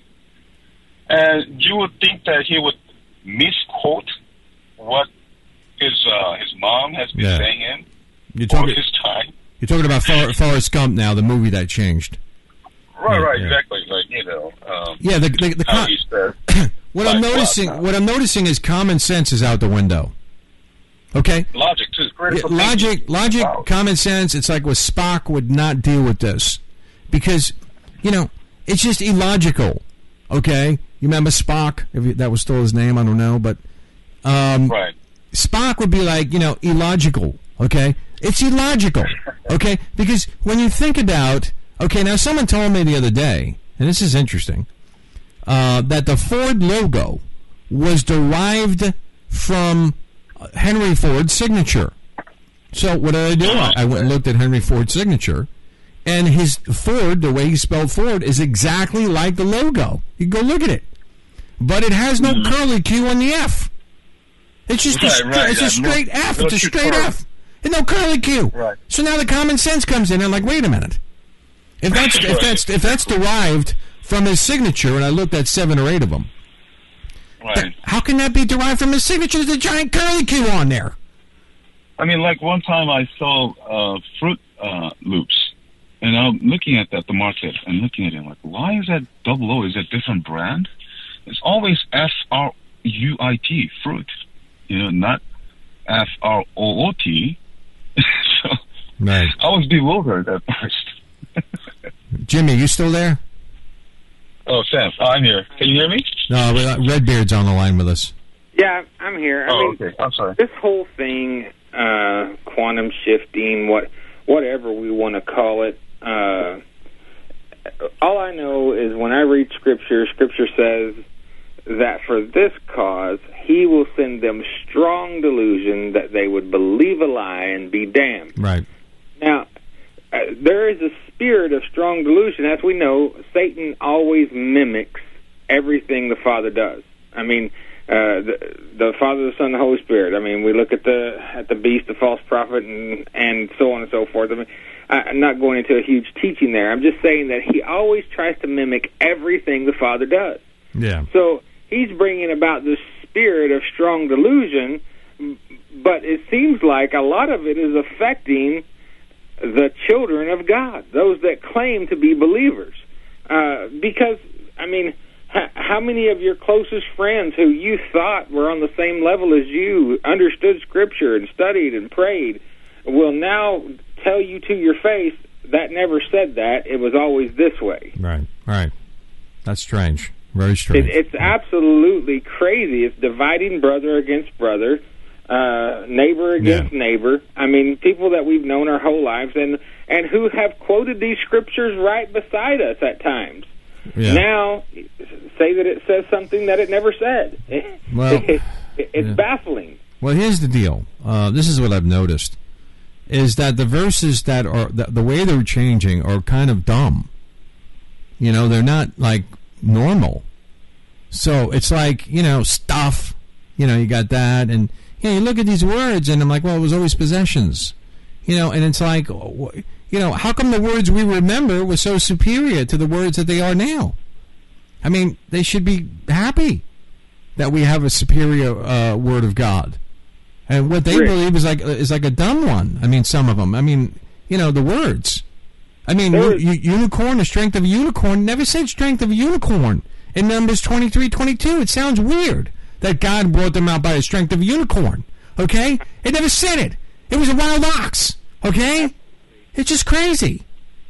Speaker 3: and you would think that he would misquote what his uh, his mom has been
Speaker 1: yeah.
Speaker 3: saying him
Speaker 1: You're
Speaker 3: for
Speaker 1: talking-
Speaker 3: his time.
Speaker 1: You're talking about For- Forrest Gump now, the movie that changed.
Speaker 3: Right,
Speaker 1: Yeah,
Speaker 3: right,
Speaker 1: yeah.
Speaker 3: exactly. Like, you know, um,
Speaker 1: Yeah, the the, the
Speaker 3: how
Speaker 1: con-
Speaker 3: he said,
Speaker 1: what I'm
Speaker 3: like,
Speaker 1: noticing,
Speaker 3: what?
Speaker 1: what I'm noticing is common sense is out the window. Okay,
Speaker 3: logic too.
Speaker 1: yeah,
Speaker 3: Critical
Speaker 1: logic,
Speaker 3: thinking.
Speaker 1: logic,
Speaker 3: Wow.
Speaker 1: common sense. It's like with Spock would not deal with this because, you know, it's just illogical. Okay, you remember Spock? If you, that was still his name, I don't know, but um,
Speaker 3: Right.
Speaker 1: Spock would be like, you know, illogical. Okay, it's illogical. Okay, because when you think about, okay, now someone told me the other day, and this is interesting, uh, that the Ford logo was derived from Henry Ford's signature. So what did I do? I, I went and looked at Henry Ford's signature, and his Ford, the way he spelled Ford, is exactly like the logo. You can go look at it, but it has no
Speaker 3: Mm-hmm.
Speaker 1: curly Q on the F. It's just a,
Speaker 3: Right,
Speaker 1: stra-
Speaker 3: right,
Speaker 1: it's
Speaker 3: yeah,
Speaker 1: a straight
Speaker 3: no-
Speaker 1: F.
Speaker 3: no
Speaker 1: It's a
Speaker 3: Q
Speaker 1: straight
Speaker 3: curve.
Speaker 1: F. And no curly Q.
Speaker 3: Right.
Speaker 1: So now the common sense comes in, and I'm like, wait a minute. If that's if that's if that's derived from his signature, and I looked at seven or eight of them,
Speaker 3: Right.
Speaker 1: how can that be derived from his signature? There's a giant curly Q on there.
Speaker 3: I mean, like one time I saw uh, Fruit uh, Loops, and I'm looking at that, the market, and looking at it like, why is that double O? Is that a different brand? It's always F R U I T, fruit, you know, not F R O O T. So
Speaker 1: Right.
Speaker 3: I was bewildered at first.
Speaker 1: Jimmy, you still there?
Speaker 3: Oh, Sam, oh, I'm here. Can you hear me?
Speaker 1: No, we got Redbeard's on the line with us.
Speaker 2: Yeah, I'm here. I
Speaker 3: Oh,
Speaker 2: mean,
Speaker 3: okay. I'm sorry.
Speaker 2: this whole thing, uh, quantum shifting, what, whatever we want to call it, uh, all I know is when I read Scripture, Scripture says that for this cause he will send them strong delusion that they would believe a lie and be damned.
Speaker 1: Right.
Speaker 2: Now, uh, there is a spirit of strong delusion. As we know, Satan always mimics everything the Father does. I mean, uh, the, the Father, the Son, the Holy Spirit. I mean, we look at the at the beast, the false prophet, and and so on and so forth. I mean, I, I'm not going into a huge teaching there. I'm just saying that he always tries to mimic everything the Father does.
Speaker 1: Yeah.
Speaker 2: So he's bringing about this spirit of strong delusion, but it seems like a lot of it is affecting the children of God, those that claim to be believers. Uh, because, I mean, h- how many of your closest friends who you thought were on the same level as you, understood Scripture and studied and prayed, will now tell you to your face, that never said that, it was always this way.
Speaker 1: Right. Right. That's strange. Very strange.
Speaker 2: It, it's absolutely crazy. It's dividing brother against brother, uh, neighbor against
Speaker 1: Yeah.
Speaker 2: neighbor. I mean, people that we've known our whole lives and, and who have quoted these scriptures right beside us at times.
Speaker 1: Yeah.
Speaker 2: Now, say that it says something that it never said.
Speaker 1: Well,
Speaker 2: it, it's
Speaker 1: yeah.
Speaker 2: baffling.
Speaker 1: Well, here's the deal. Uh, this is what I've noticed, is that the verses that are, the, the way they're changing are kind of dumb. You know, they're not, like, normal. So it's like, you know, stuff, you know, you got that, and, you know, you look at these words, and I'm like, well, it was always possessions. You know, and it's like, you know, how come the words we remember were so superior to the words that they are now? I mean, they should be happy that we have a superior uh, word of God. And what they
Speaker 2: Rick.
Speaker 1: believe is like is like a dumb one. I mean, some of them. I mean, you know, the words. I mean, u-
Speaker 2: was-
Speaker 1: u- unicorn, the strength of a unicorn, never said strength of a unicorn. In Numbers twenty-three twenty-two, it sounds weird that God brought them out by the strength of a unicorn. Okay? It never said it. It was a wild ox. Okay? It's just crazy.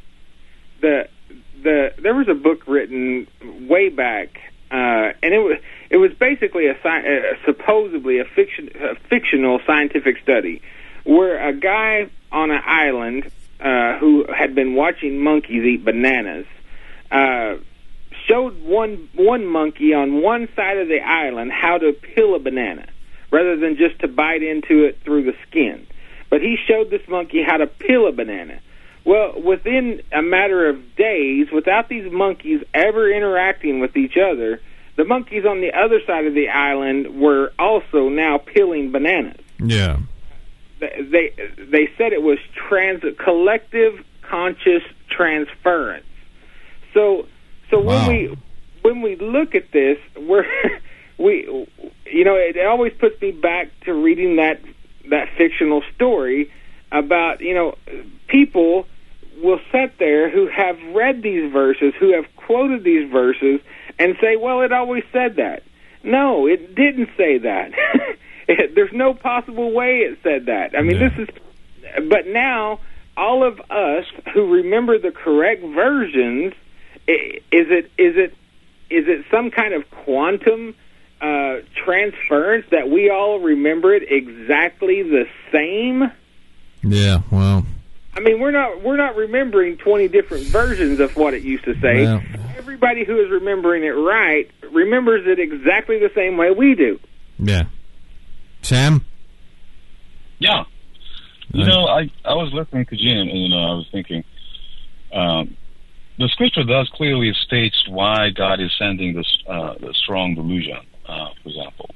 Speaker 2: The the there was a book written way back, uh, and it was it was basically a sci- uh, supposedly a fiction a fictional scientific study where a guy on an island uh, who had been watching monkeys eat bananas uh, showed one one monkey on one side of the island how to peel a banana rather than just to bite into it through the skin. But he showed this monkey how to peel a banana. Well, within a matter of days, without these monkeys ever interacting with each other, the monkeys on the other side of the island were also now peeling bananas.
Speaker 1: Yeah.
Speaker 2: They they said it was trans collective conscious transference. So so
Speaker 1: Wow.
Speaker 2: when we when we look at this, we're we you know it always puts me back to reading that that fictional story about, you know, people will sit there who have read these verses, who have quoted these verses, and say, well, it always said that. No, it didn't say that. it, there's no possible way it said that. I mean,
Speaker 1: Yeah.
Speaker 2: this is, but now all of us who remember the correct versions, i- is it is it is it some kind of quantum uh, transference that we all remember it exactly the same?
Speaker 1: Yeah, well.
Speaker 2: I mean, we're not we're not remembering twenty different versions of what it used to say.
Speaker 1: Well.
Speaker 2: Everybody who is remembering it right remembers it exactly the same way we do.
Speaker 1: Yeah. Sam?
Speaker 3: Yeah. You
Speaker 1: Right.
Speaker 3: know, I, I was listening to Jim, and, you know, I was thinking, um, the scripture does clearly states why God is sending this uh, the strong delusion, uh, for example.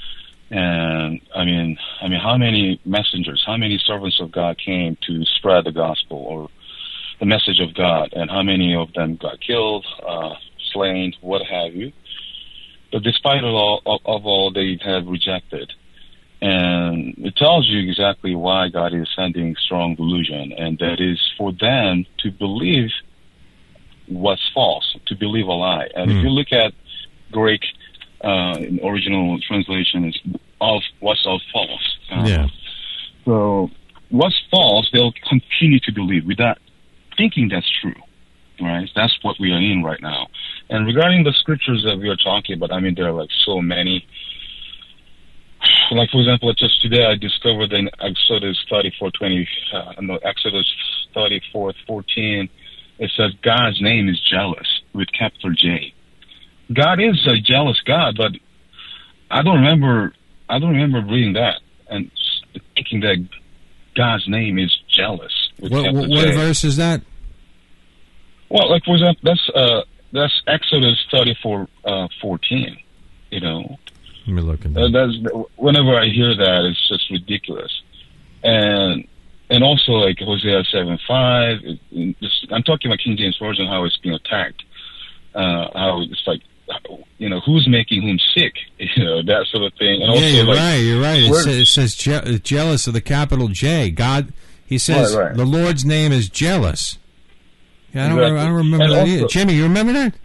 Speaker 3: And I mean, I mean, how many messengers, how many servants of God came to spread the gospel or the message of God, and how many of them got killed, uh, slain, what have you? But despite of all, of, of all, they have rejected. And it tells you exactly why God is sending strong delusion, and that is for them to believe what's false, to believe a lie. And
Speaker 1: Mm.
Speaker 3: if you look at Greek uh, in original translation, is of what's of false. Uh,
Speaker 1: Yeah.
Speaker 3: So what's false, they'll continue to believe without thinking that's true. Right? That's what we are in right now. And regarding the scriptures that we are talking about, I mean, there are like so many. Like, for example, just today I discovered in Exodus thirty-four twenty, uh, no, Exodus thirty-four fourteen, it says God's name is jealous with capital J. God is a jealous God, but I don't remember. I don't remember reading that and thinking that God's name is jealous with
Speaker 1: What,
Speaker 3: capital
Speaker 1: what, what
Speaker 3: J.
Speaker 1: verse is that?
Speaker 3: Well, like for example, that's uh, that's Exodus thirty-four uh, fourteen. You know.
Speaker 1: Let me look at
Speaker 3: Uh,
Speaker 1: that.
Speaker 3: that's whenever I hear that, it's just ridiculous, and and also like Hosea seven five. It, it just, I'm talking about King James Version, how it's being attacked, uh, how it's like, you know, who's making whom sick, you know, that sort of thing. And also,
Speaker 1: Yeah, you're
Speaker 3: like,
Speaker 1: right. You're right. It
Speaker 3: where-
Speaker 1: says, it says je- jealous of the capital J. God, he says
Speaker 3: Right, right.
Speaker 1: the Lord's name is jealous. Yeah, I don't.
Speaker 3: Exactly.
Speaker 1: I don't remember
Speaker 3: And
Speaker 1: that
Speaker 3: also-
Speaker 1: either. Jimmy, you remember that?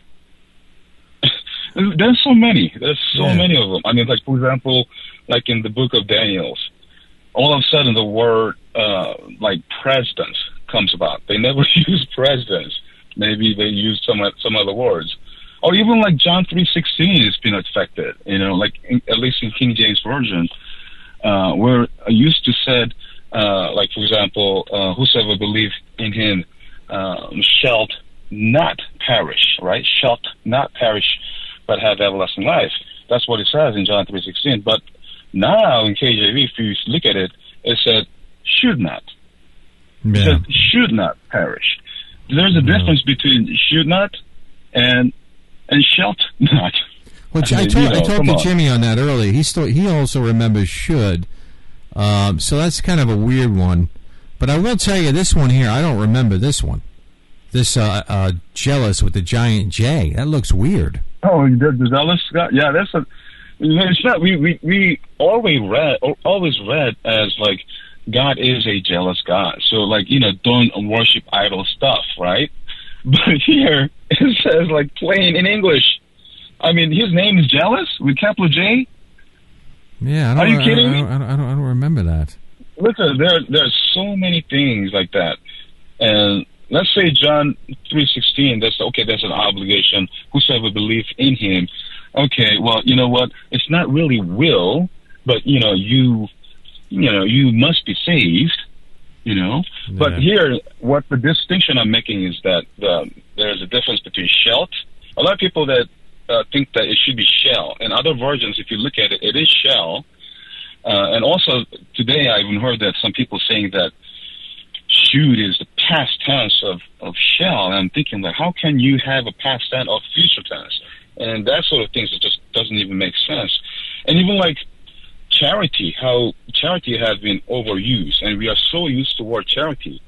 Speaker 3: There's so many. There's so
Speaker 1: Yeah.
Speaker 3: many of them. I mean, like for example, like in the book of Daniel, all of a sudden the word uh, like presidents comes about. They never use presidents. Maybe they use some some other words. or even like John three sixteen has been affected. You know, like in, at least in King James version, uh, where I used to said, uh, like for example, uh, whosoever believe in him um, shall not perish, right? Shall not perish, but have everlasting life. That's what it says in John three sixteen. But now in K J V, if you look at it, it said should not.
Speaker 1: Yeah.
Speaker 3: It said should not perish. There's a
Speaker 1: Yeah.
Speaker 3: difference between should not and and shalt not.
Speaker 1: Well,
Speaker 3: I
Speaker 1: I,
Speaker 3: mean,
Speaker 1: told,
Speaker 3: you know,
Speaker 1: I talked
Speaker 3: come
Speaker 1: to
Speaker 3: on.
Speaker 1: Jimmy on that earlier. He still he also remembers should. Um, so that's kind of a weird one. But I will tell you this one here. I don't remember this one. This uh, uh, jealous with the giant J. That looks weird.
Speaker 3: Oh, the, the zealous God. Yeah, that's a. It's not. We we we always read always read as like God is a jealous God. So like you know don't worship idol stuff, right? But here it says like plain in English. I mean, his name is Jealous with capital J.
Speaker 1: Yeah, I don't,
Speaker 3: Are you
Speaker 1: I,
Speaker 3: kidding
Speaker 1: I,
Speaker 3: me?
Speaker 1: I, don't, I, don't, I don't remember that.
Speaker 3: Listen, there there's so many things like that, and let's say John three sixteen. That's okay. That's an obligation. Whosoever believes in him. Okay, well, you know what? It's not really will, but you know, you, you know, you must be saved. You know,
Speaker 1: Yeah.
Speaker 3: but here, what the distinction I'm making is that the, there's a difference between shalt. A lot of people that uh, think that it should be shall. In other versions, if you look at it, it is shall. Uh, and also today, I even heard that some people saying that should is the past tense of, of shall. And I'm thinking, like, how can you have a past tense of future tense? And that sort of things, it just doesn't even make sense. And even like charity, how charity has been overused, and we are so used to the word charity,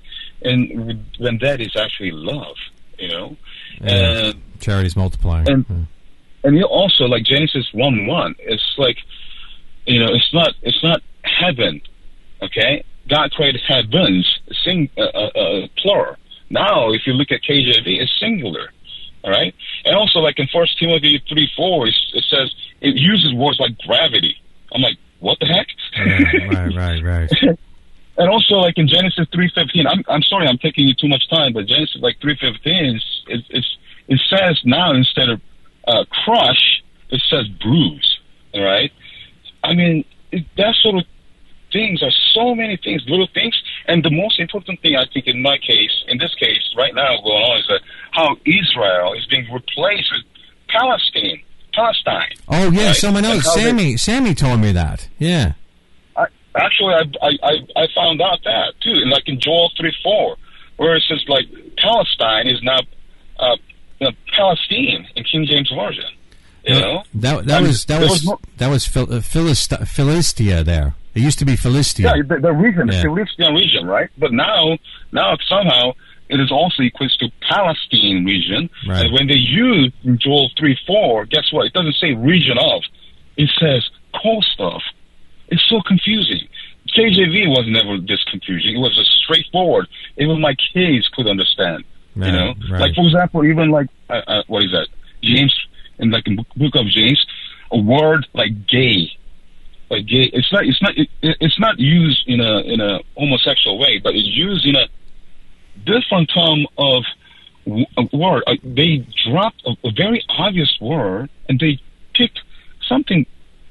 Speaker 3: and when that is actually love, you know.
Speaker 1: Yeah.
Speaker 3: And
Speaker 1: Charity's multiplying.
Speaker 3: and
Speaker 1: Yeah.
Speaker 3: and you also like Genesis one one. It's like, you know, it's not it's not heaven, okay? God created heavens, sing uh, uh, uh, plural. Now, if you look at K J V, it's singular. All right, and also like in First Timothy three four, it says it uses words like gravity. I'm like, what the heck?
Speaker 1: Yeah, right, right, right.
Speaker 3: And also like in Genesis three fifteen, I'm I'm sorry, I'm taking you too much time, but Genesis like three fifteen, it it's, it says now instead of uh, crush, it says bruise. All right, I mean it, that sort of things are so many things, little things. And the most important thing, I think, in my case, in this case, right now going on, is that how Israel is being replaced with Palestine, Palestine.
Speaker 1: Oh yeah,
Speaker 3: right?
Speaker 1: someone
Speaker 3: And
Speaker 1: else.
Speaker 3: how they-
Speaker 1: Sammy, Sammy told me that. Yeah.
Speaker 3: I, actually, I, I I I found out that too, and like in Joel three four, where it says like Palestine is now uh, you know, Palestine in King James version. You know,
Speaker 1: That that
Speaker 3: I mean,
Speaker 1: was that
Speaker 3: there
Speaker 1: was,
Speaker 3: was no-
Speaker 1: that was Phil, uh, Philist, Philistia there. It used to be Philistia.
Speaker 3: yeah, the, the region,
Speaker 1: Yeah.
Speaker 3: the Philistine region, right? But now, now somehow it is also equates to Palestine region.
Speaker 1: Right.
Speaker 3: And when they use in Joel three four, guess what? It doesn't say region of. It says coast of. It's so confusing. K J V was never this confusing. It was just straightforward. Even my kids could understand.
Speaker 1: Right,
Speaker 3: you know,
Speaker 1: right.
Speaker 3: like for example, even like uh, uh, what is that? James, in like in book, book of James, a word like gay. Like gay, it's not, it's not, it, it's not used in a in a homosexual way, but it's used in a different term of w- a word. Uh, they dropped a, a very obvious word, and they picked something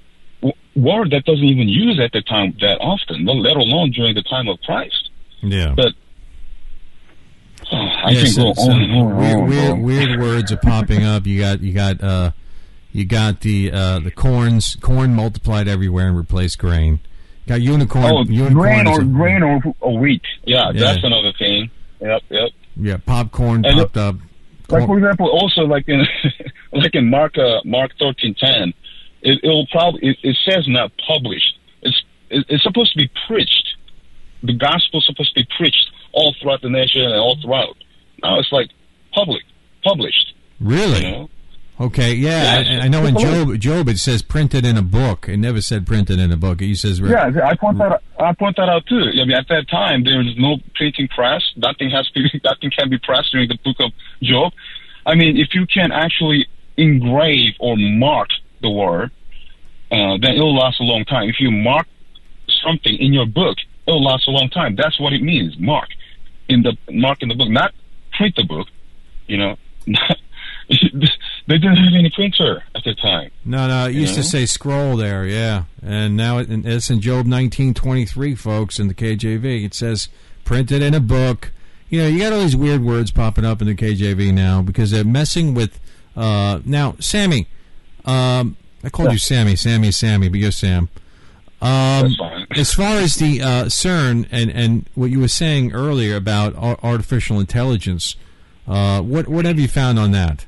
Speaker 3: w- word that doesn't even use at the time that often, let alone during the time of Christ.
Speaker 1: Yeah.
Speaker 3: But oh, I
Speaker 1: Yeah,
Speaker 3: can
Speaker 1: so-
Speaker 3: go
Speaker 1: so
Speaker 3: on and on. and
Speaker 1: weird,
Speaker 3: on,
Speaker 1: weird,
Speaker 3: bro.
Speaker 1: weird words are popping up. You got you got uh, you got the uh, the corns corn multiplied everywhere and replaced grain. Got unicorn.
Speaker 3: Oh,
Speaker 1: unicorn
Speaker 3: grain
Speaker 1: is
Speaker 3: or
Speaker 1: a-
Speaker 3: grain or, or wheat. Yeah,
Speaker 1: Yeah.
Speaker 3: that's another thing. Yep, yep.
Speaker 1: Yeah, popcorn
Speaker 3: And
Speaker 1: popped up.
Speaker 3: Like for
Speaker 1: Corn-
Speaker 3: example, also like in like in Mark uh, Mark thirteen ten, it will probably it, it says not published. It's it, it's supposed to be preached. The gospel is supposed to be preached all throughout the nation and all throughout. Now it's like public, published.
Speaker 1: Really?
Speaker 3: You know?
Speaker 1: Okay, yeah,
Speaker 3: Yes.
Speaker 1: I, I know in Job, Job it says printed in a book. It never said printed in a book. It says
Speaker 3: Yeah, I point that I point that out too. I mean, at that time there was no printing press. Nothing has to be, nothing can be pressed during the book of Job. I mean, if you can actually engrave or mark the word, uh, then it'll last a long time. If you mark something in your book, it'll last a long time. That's what it means. Mark in the mark in the book, not print the book. You know, They didn't have any printer at the time.
Speaker 1: No, no, it used
Speaker 3: know?
Speaker 1: to say scroll there, yeah. And now it, it's in Job nineteen twenty-three, folks, in the K J V. It says printed in a book. You know, you got all these weird words popping up in the K J V now because they're messing with... Uh, now, Sammy, um, I called
Speaker 3: yeah.
Speaker 1: you Sammy, Sammy, Sammy, but you're Sam. Um,
Speaker 3: That's fine.
Speaker 1: As far as the uh, CERN and, and what you were saying earlier about ar- artificial intelligence, uh, what what have you found on that?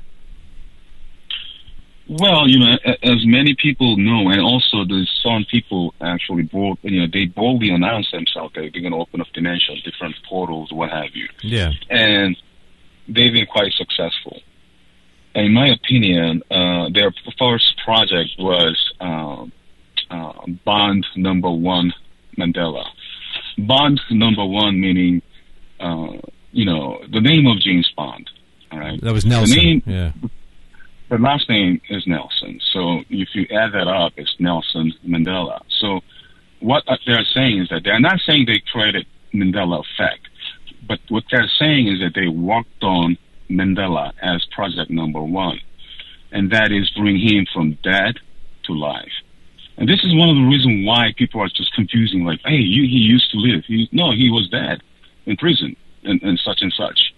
Speaker 3: Well, you know, as many people know, and also there's some people actually, bold, you know, they boldly announce themselves that they're going to open up dimensions, different portals, what have you.
Speaker 1: Yeah.
Speaker 3: And they've been quite successful. And in my opinion, uh, their first project was uh, uh, Bond Number One Mandela. Bond Number One meaning, uh, you know, the name of James Bond. All right.
Speaker 1: That was Nelson.
Speaker 3: The name,
Speaker 1: yeah.
Speaker 3: The last name is Nelson. So if you add that up, it's Nelson Mandela. So what they're saying is that they're not saying they created Mandela effect, but what they're saying is that they worked on Mandela as project number one, and that is bring him from dead to life. And this is one of the reasons why people are just confusing, like, hey, you, he used to live. He, no, he was dead in prison and, and such and such.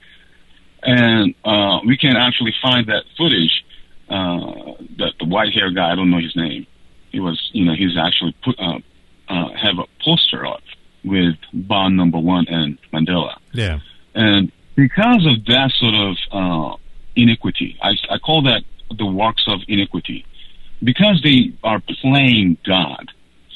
Speaker 3: And uh, we can actually find that footage. Uh, that the white hair guy, I don't know his name. He was, you know, he's actually put uh, uh, have a poster up with Bond Number One and Mandela.
Speaker 1: Yeah.
Speaker 3: And because of that sort of uh, iniquity, I, I call that the works of iniquity. Because they are playing God,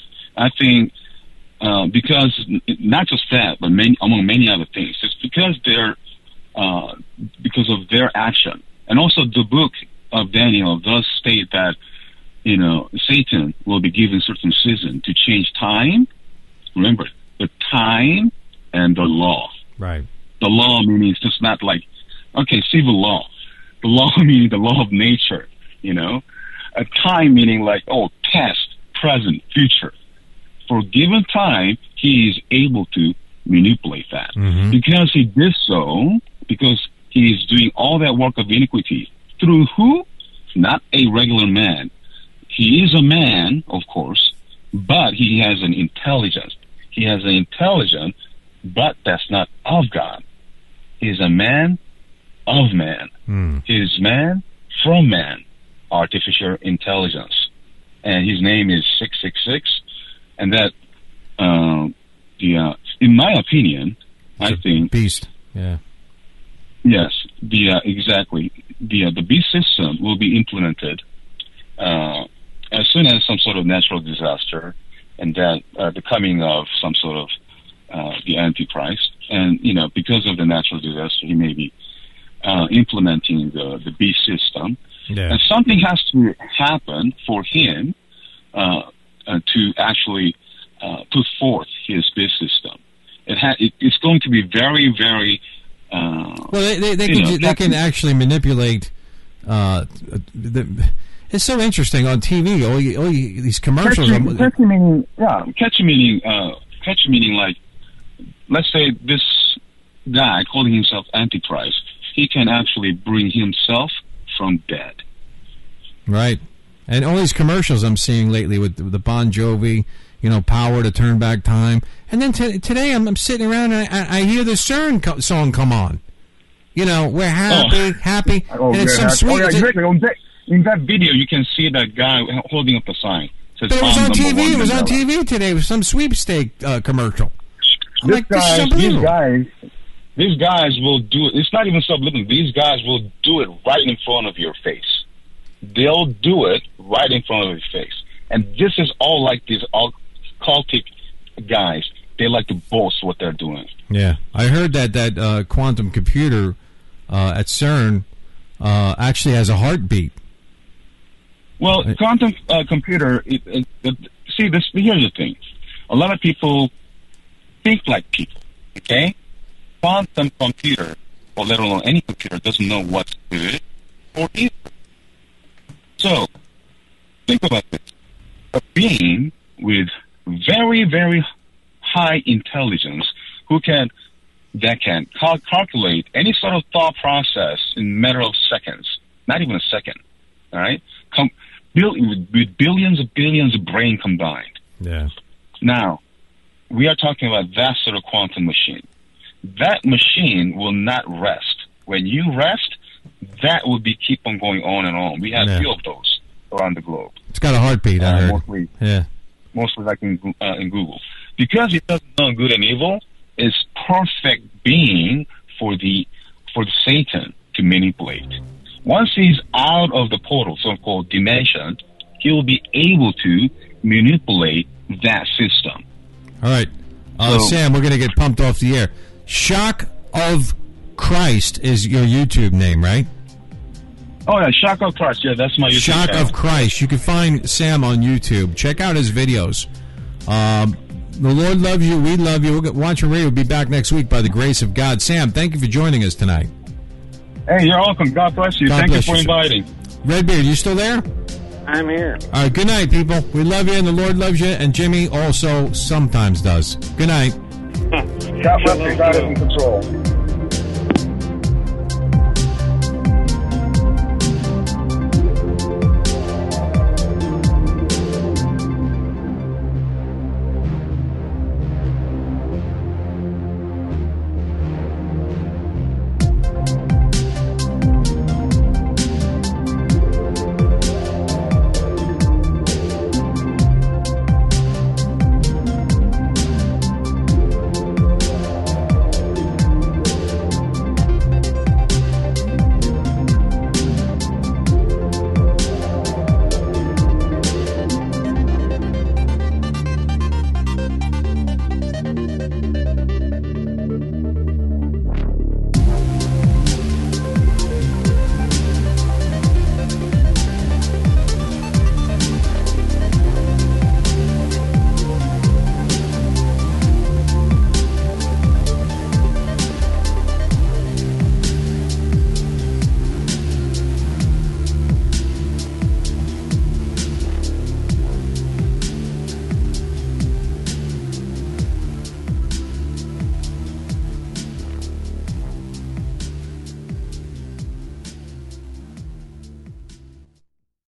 Speaker 3: I think uh, because not just that, but many, among many other things, it's because they're uh, because of their action, and also the book of Daniel does state that, you know, Satan will be given certain season to change time. Remember, the time and the law.
Speaker 1: Right.
Speaker 3: The law meaning it's just not like, okay, civil law. The law meaning the law of nature, you know. A time meaning like, oh, past, present, future. For a given time, he is able to manipulate that.
Speaker 1: Mm-hmm.
Speaker 3: Because he did so, because he is doing all that work of iniquity, through who? Not a regular man. He is a man, of course, but he has an intelligence. He has an intelligence, but that's not of God. He's a man of man.
Speaker 1: Mm.
Speaker 3: He is man from man, artificial intelligence. And his name is six six six. And that, uh, the, uh, in my opinion,
Speaker 1: It's
Speaker 3: I think...
Speaker 1: Beast, yeah.
Speaker 3: Yes, the uh, exactly. The uh, the beast system will be implemented uh, as soon as some sort of natural disaster and that uh, the coming of some sort of uh, the Antichrist. And, you know, because of the natural disaster, he may be uh, implementing the, the beast system.
Speaker 1: Yeah.
Speaker 3: And something has to happen for him uh, uh, to actually uh, put forth his beast system. It ha- it, it's going to be very, very... Uh,
Speaker 1: well, they they, they can
Speaker 3: know,
Speaker 1: they can actually manipulate. Uh, the, it's so interesting on T V. All, you, all you, these commercials.
Speaker 3: Catchy, catchy meaning, yeah, catchy meaning, uh, catchy meaning like, let's say this guy calling himself Antichrist, he can actually bring himself from dead.
Speaker 1: Right, and all these commercials I'm seeing lately with the, the Bon Jovi, you know, power to turn back time. And then t- today I'm, I'm sitting around and I, I hear the CERN co- song come on. You know, we're happy,
Speaker 3: oh.
Speaker 1: happy,
Speaker 3: oh,
Speaker 1: and it's some
Speaker 3: happy.
Speaker 1: sweet.
Speaker 3: Oh, yeah,
Speaker 1: it's a,
Speaker 3: exactly. On that, in that video, you can see that guy holding up the sign. It says,
Speaker 1: but it was on T V. It was on
Speaker 3: Mandela.
Speaker 1: T V today. It was some sweepstake uh, commercial. I'm
Speaker 3: This
Speaker 1: like, this is
Speaker 3: guys, these
Speaker 1: unbelievable.
Speaker 3: guys, these guys will do it. It's not even subliminal. These guys will do it right in front of your face. They'll do it right in front of your face. And this is all like these all cultic guys. They like to boast what they're doing.
Speaker 1: Yeah, I heard that that uh, quantum computer uh, at CERN uh, actually has a heartbeat.
Speaker 3: Well, quantum uh, computer. It, it, it, see, this here's the thing. A lot of people think like people. Okay, quantum computer, or let alone any computer, doesn't know what's good or evil. So, think about this: a being with very, very high intelligence, who can that can cal- calculate any sort of thought process in a matter of seconds, not even a second. all right? Com- bil- with billions of billions of brain combined.
Speaker 1: Yeah.
Speaker 3: Now, we are talking about that sort of quantum machine. That machine will not rest. When you rest, that will be keep on going on and on. We have
Speaker 1: Yeah.
Speaker 3: a few of those around the globe.
Speaker 1: It's got a heartbeat, I
Speaker 3: Uh,
Speaker 1: heard.
Speaker 3: mostly,
Speaker 1: Yeah.
Speaker 3: mostly like in, Goo- uh, in Google. Because it doesn't know good and evil, it's perfect being for the for the Satan to manipulate. Once he's out of the portal, so-called dimension, he will be able to manipulate that system.
Speaker 1: All right. Uh,
Speaker 3: So-
Speaker 1: Sam, we're going to get pumped off the air. Shock of Christ is your YouTube name, right?
Speaker 3: Oh, yeah, Shock of Christ. Yeah, that's my YouTube
Speaker 1: Shock
Speaker 3: channel.
Speaker 1: of Christ. You can find Sam on YouTube. Check out his videos. Um, the Lord loves you. We love you. We'll get, Watchman Radio will be back next week by the grace of God. Sam, thank you for joining us tonight.
Speaker 3: Hey, you're welcome. God bless you.
Speaker 1: God
Speaker 3: Thank
Speaker 1: bless
Speaker 3: you for
Speaker 1: you, sir.
Speaker 3: inviting.
Speaker 1: Redbeard, you still there?
Speaker 2: I'm here.
Speaker 1: All right. Good night, people. We love you, and the Lord loves you, and Jimmy also sometimes does. Good night.
Speaker 3: God bless you. God is in control.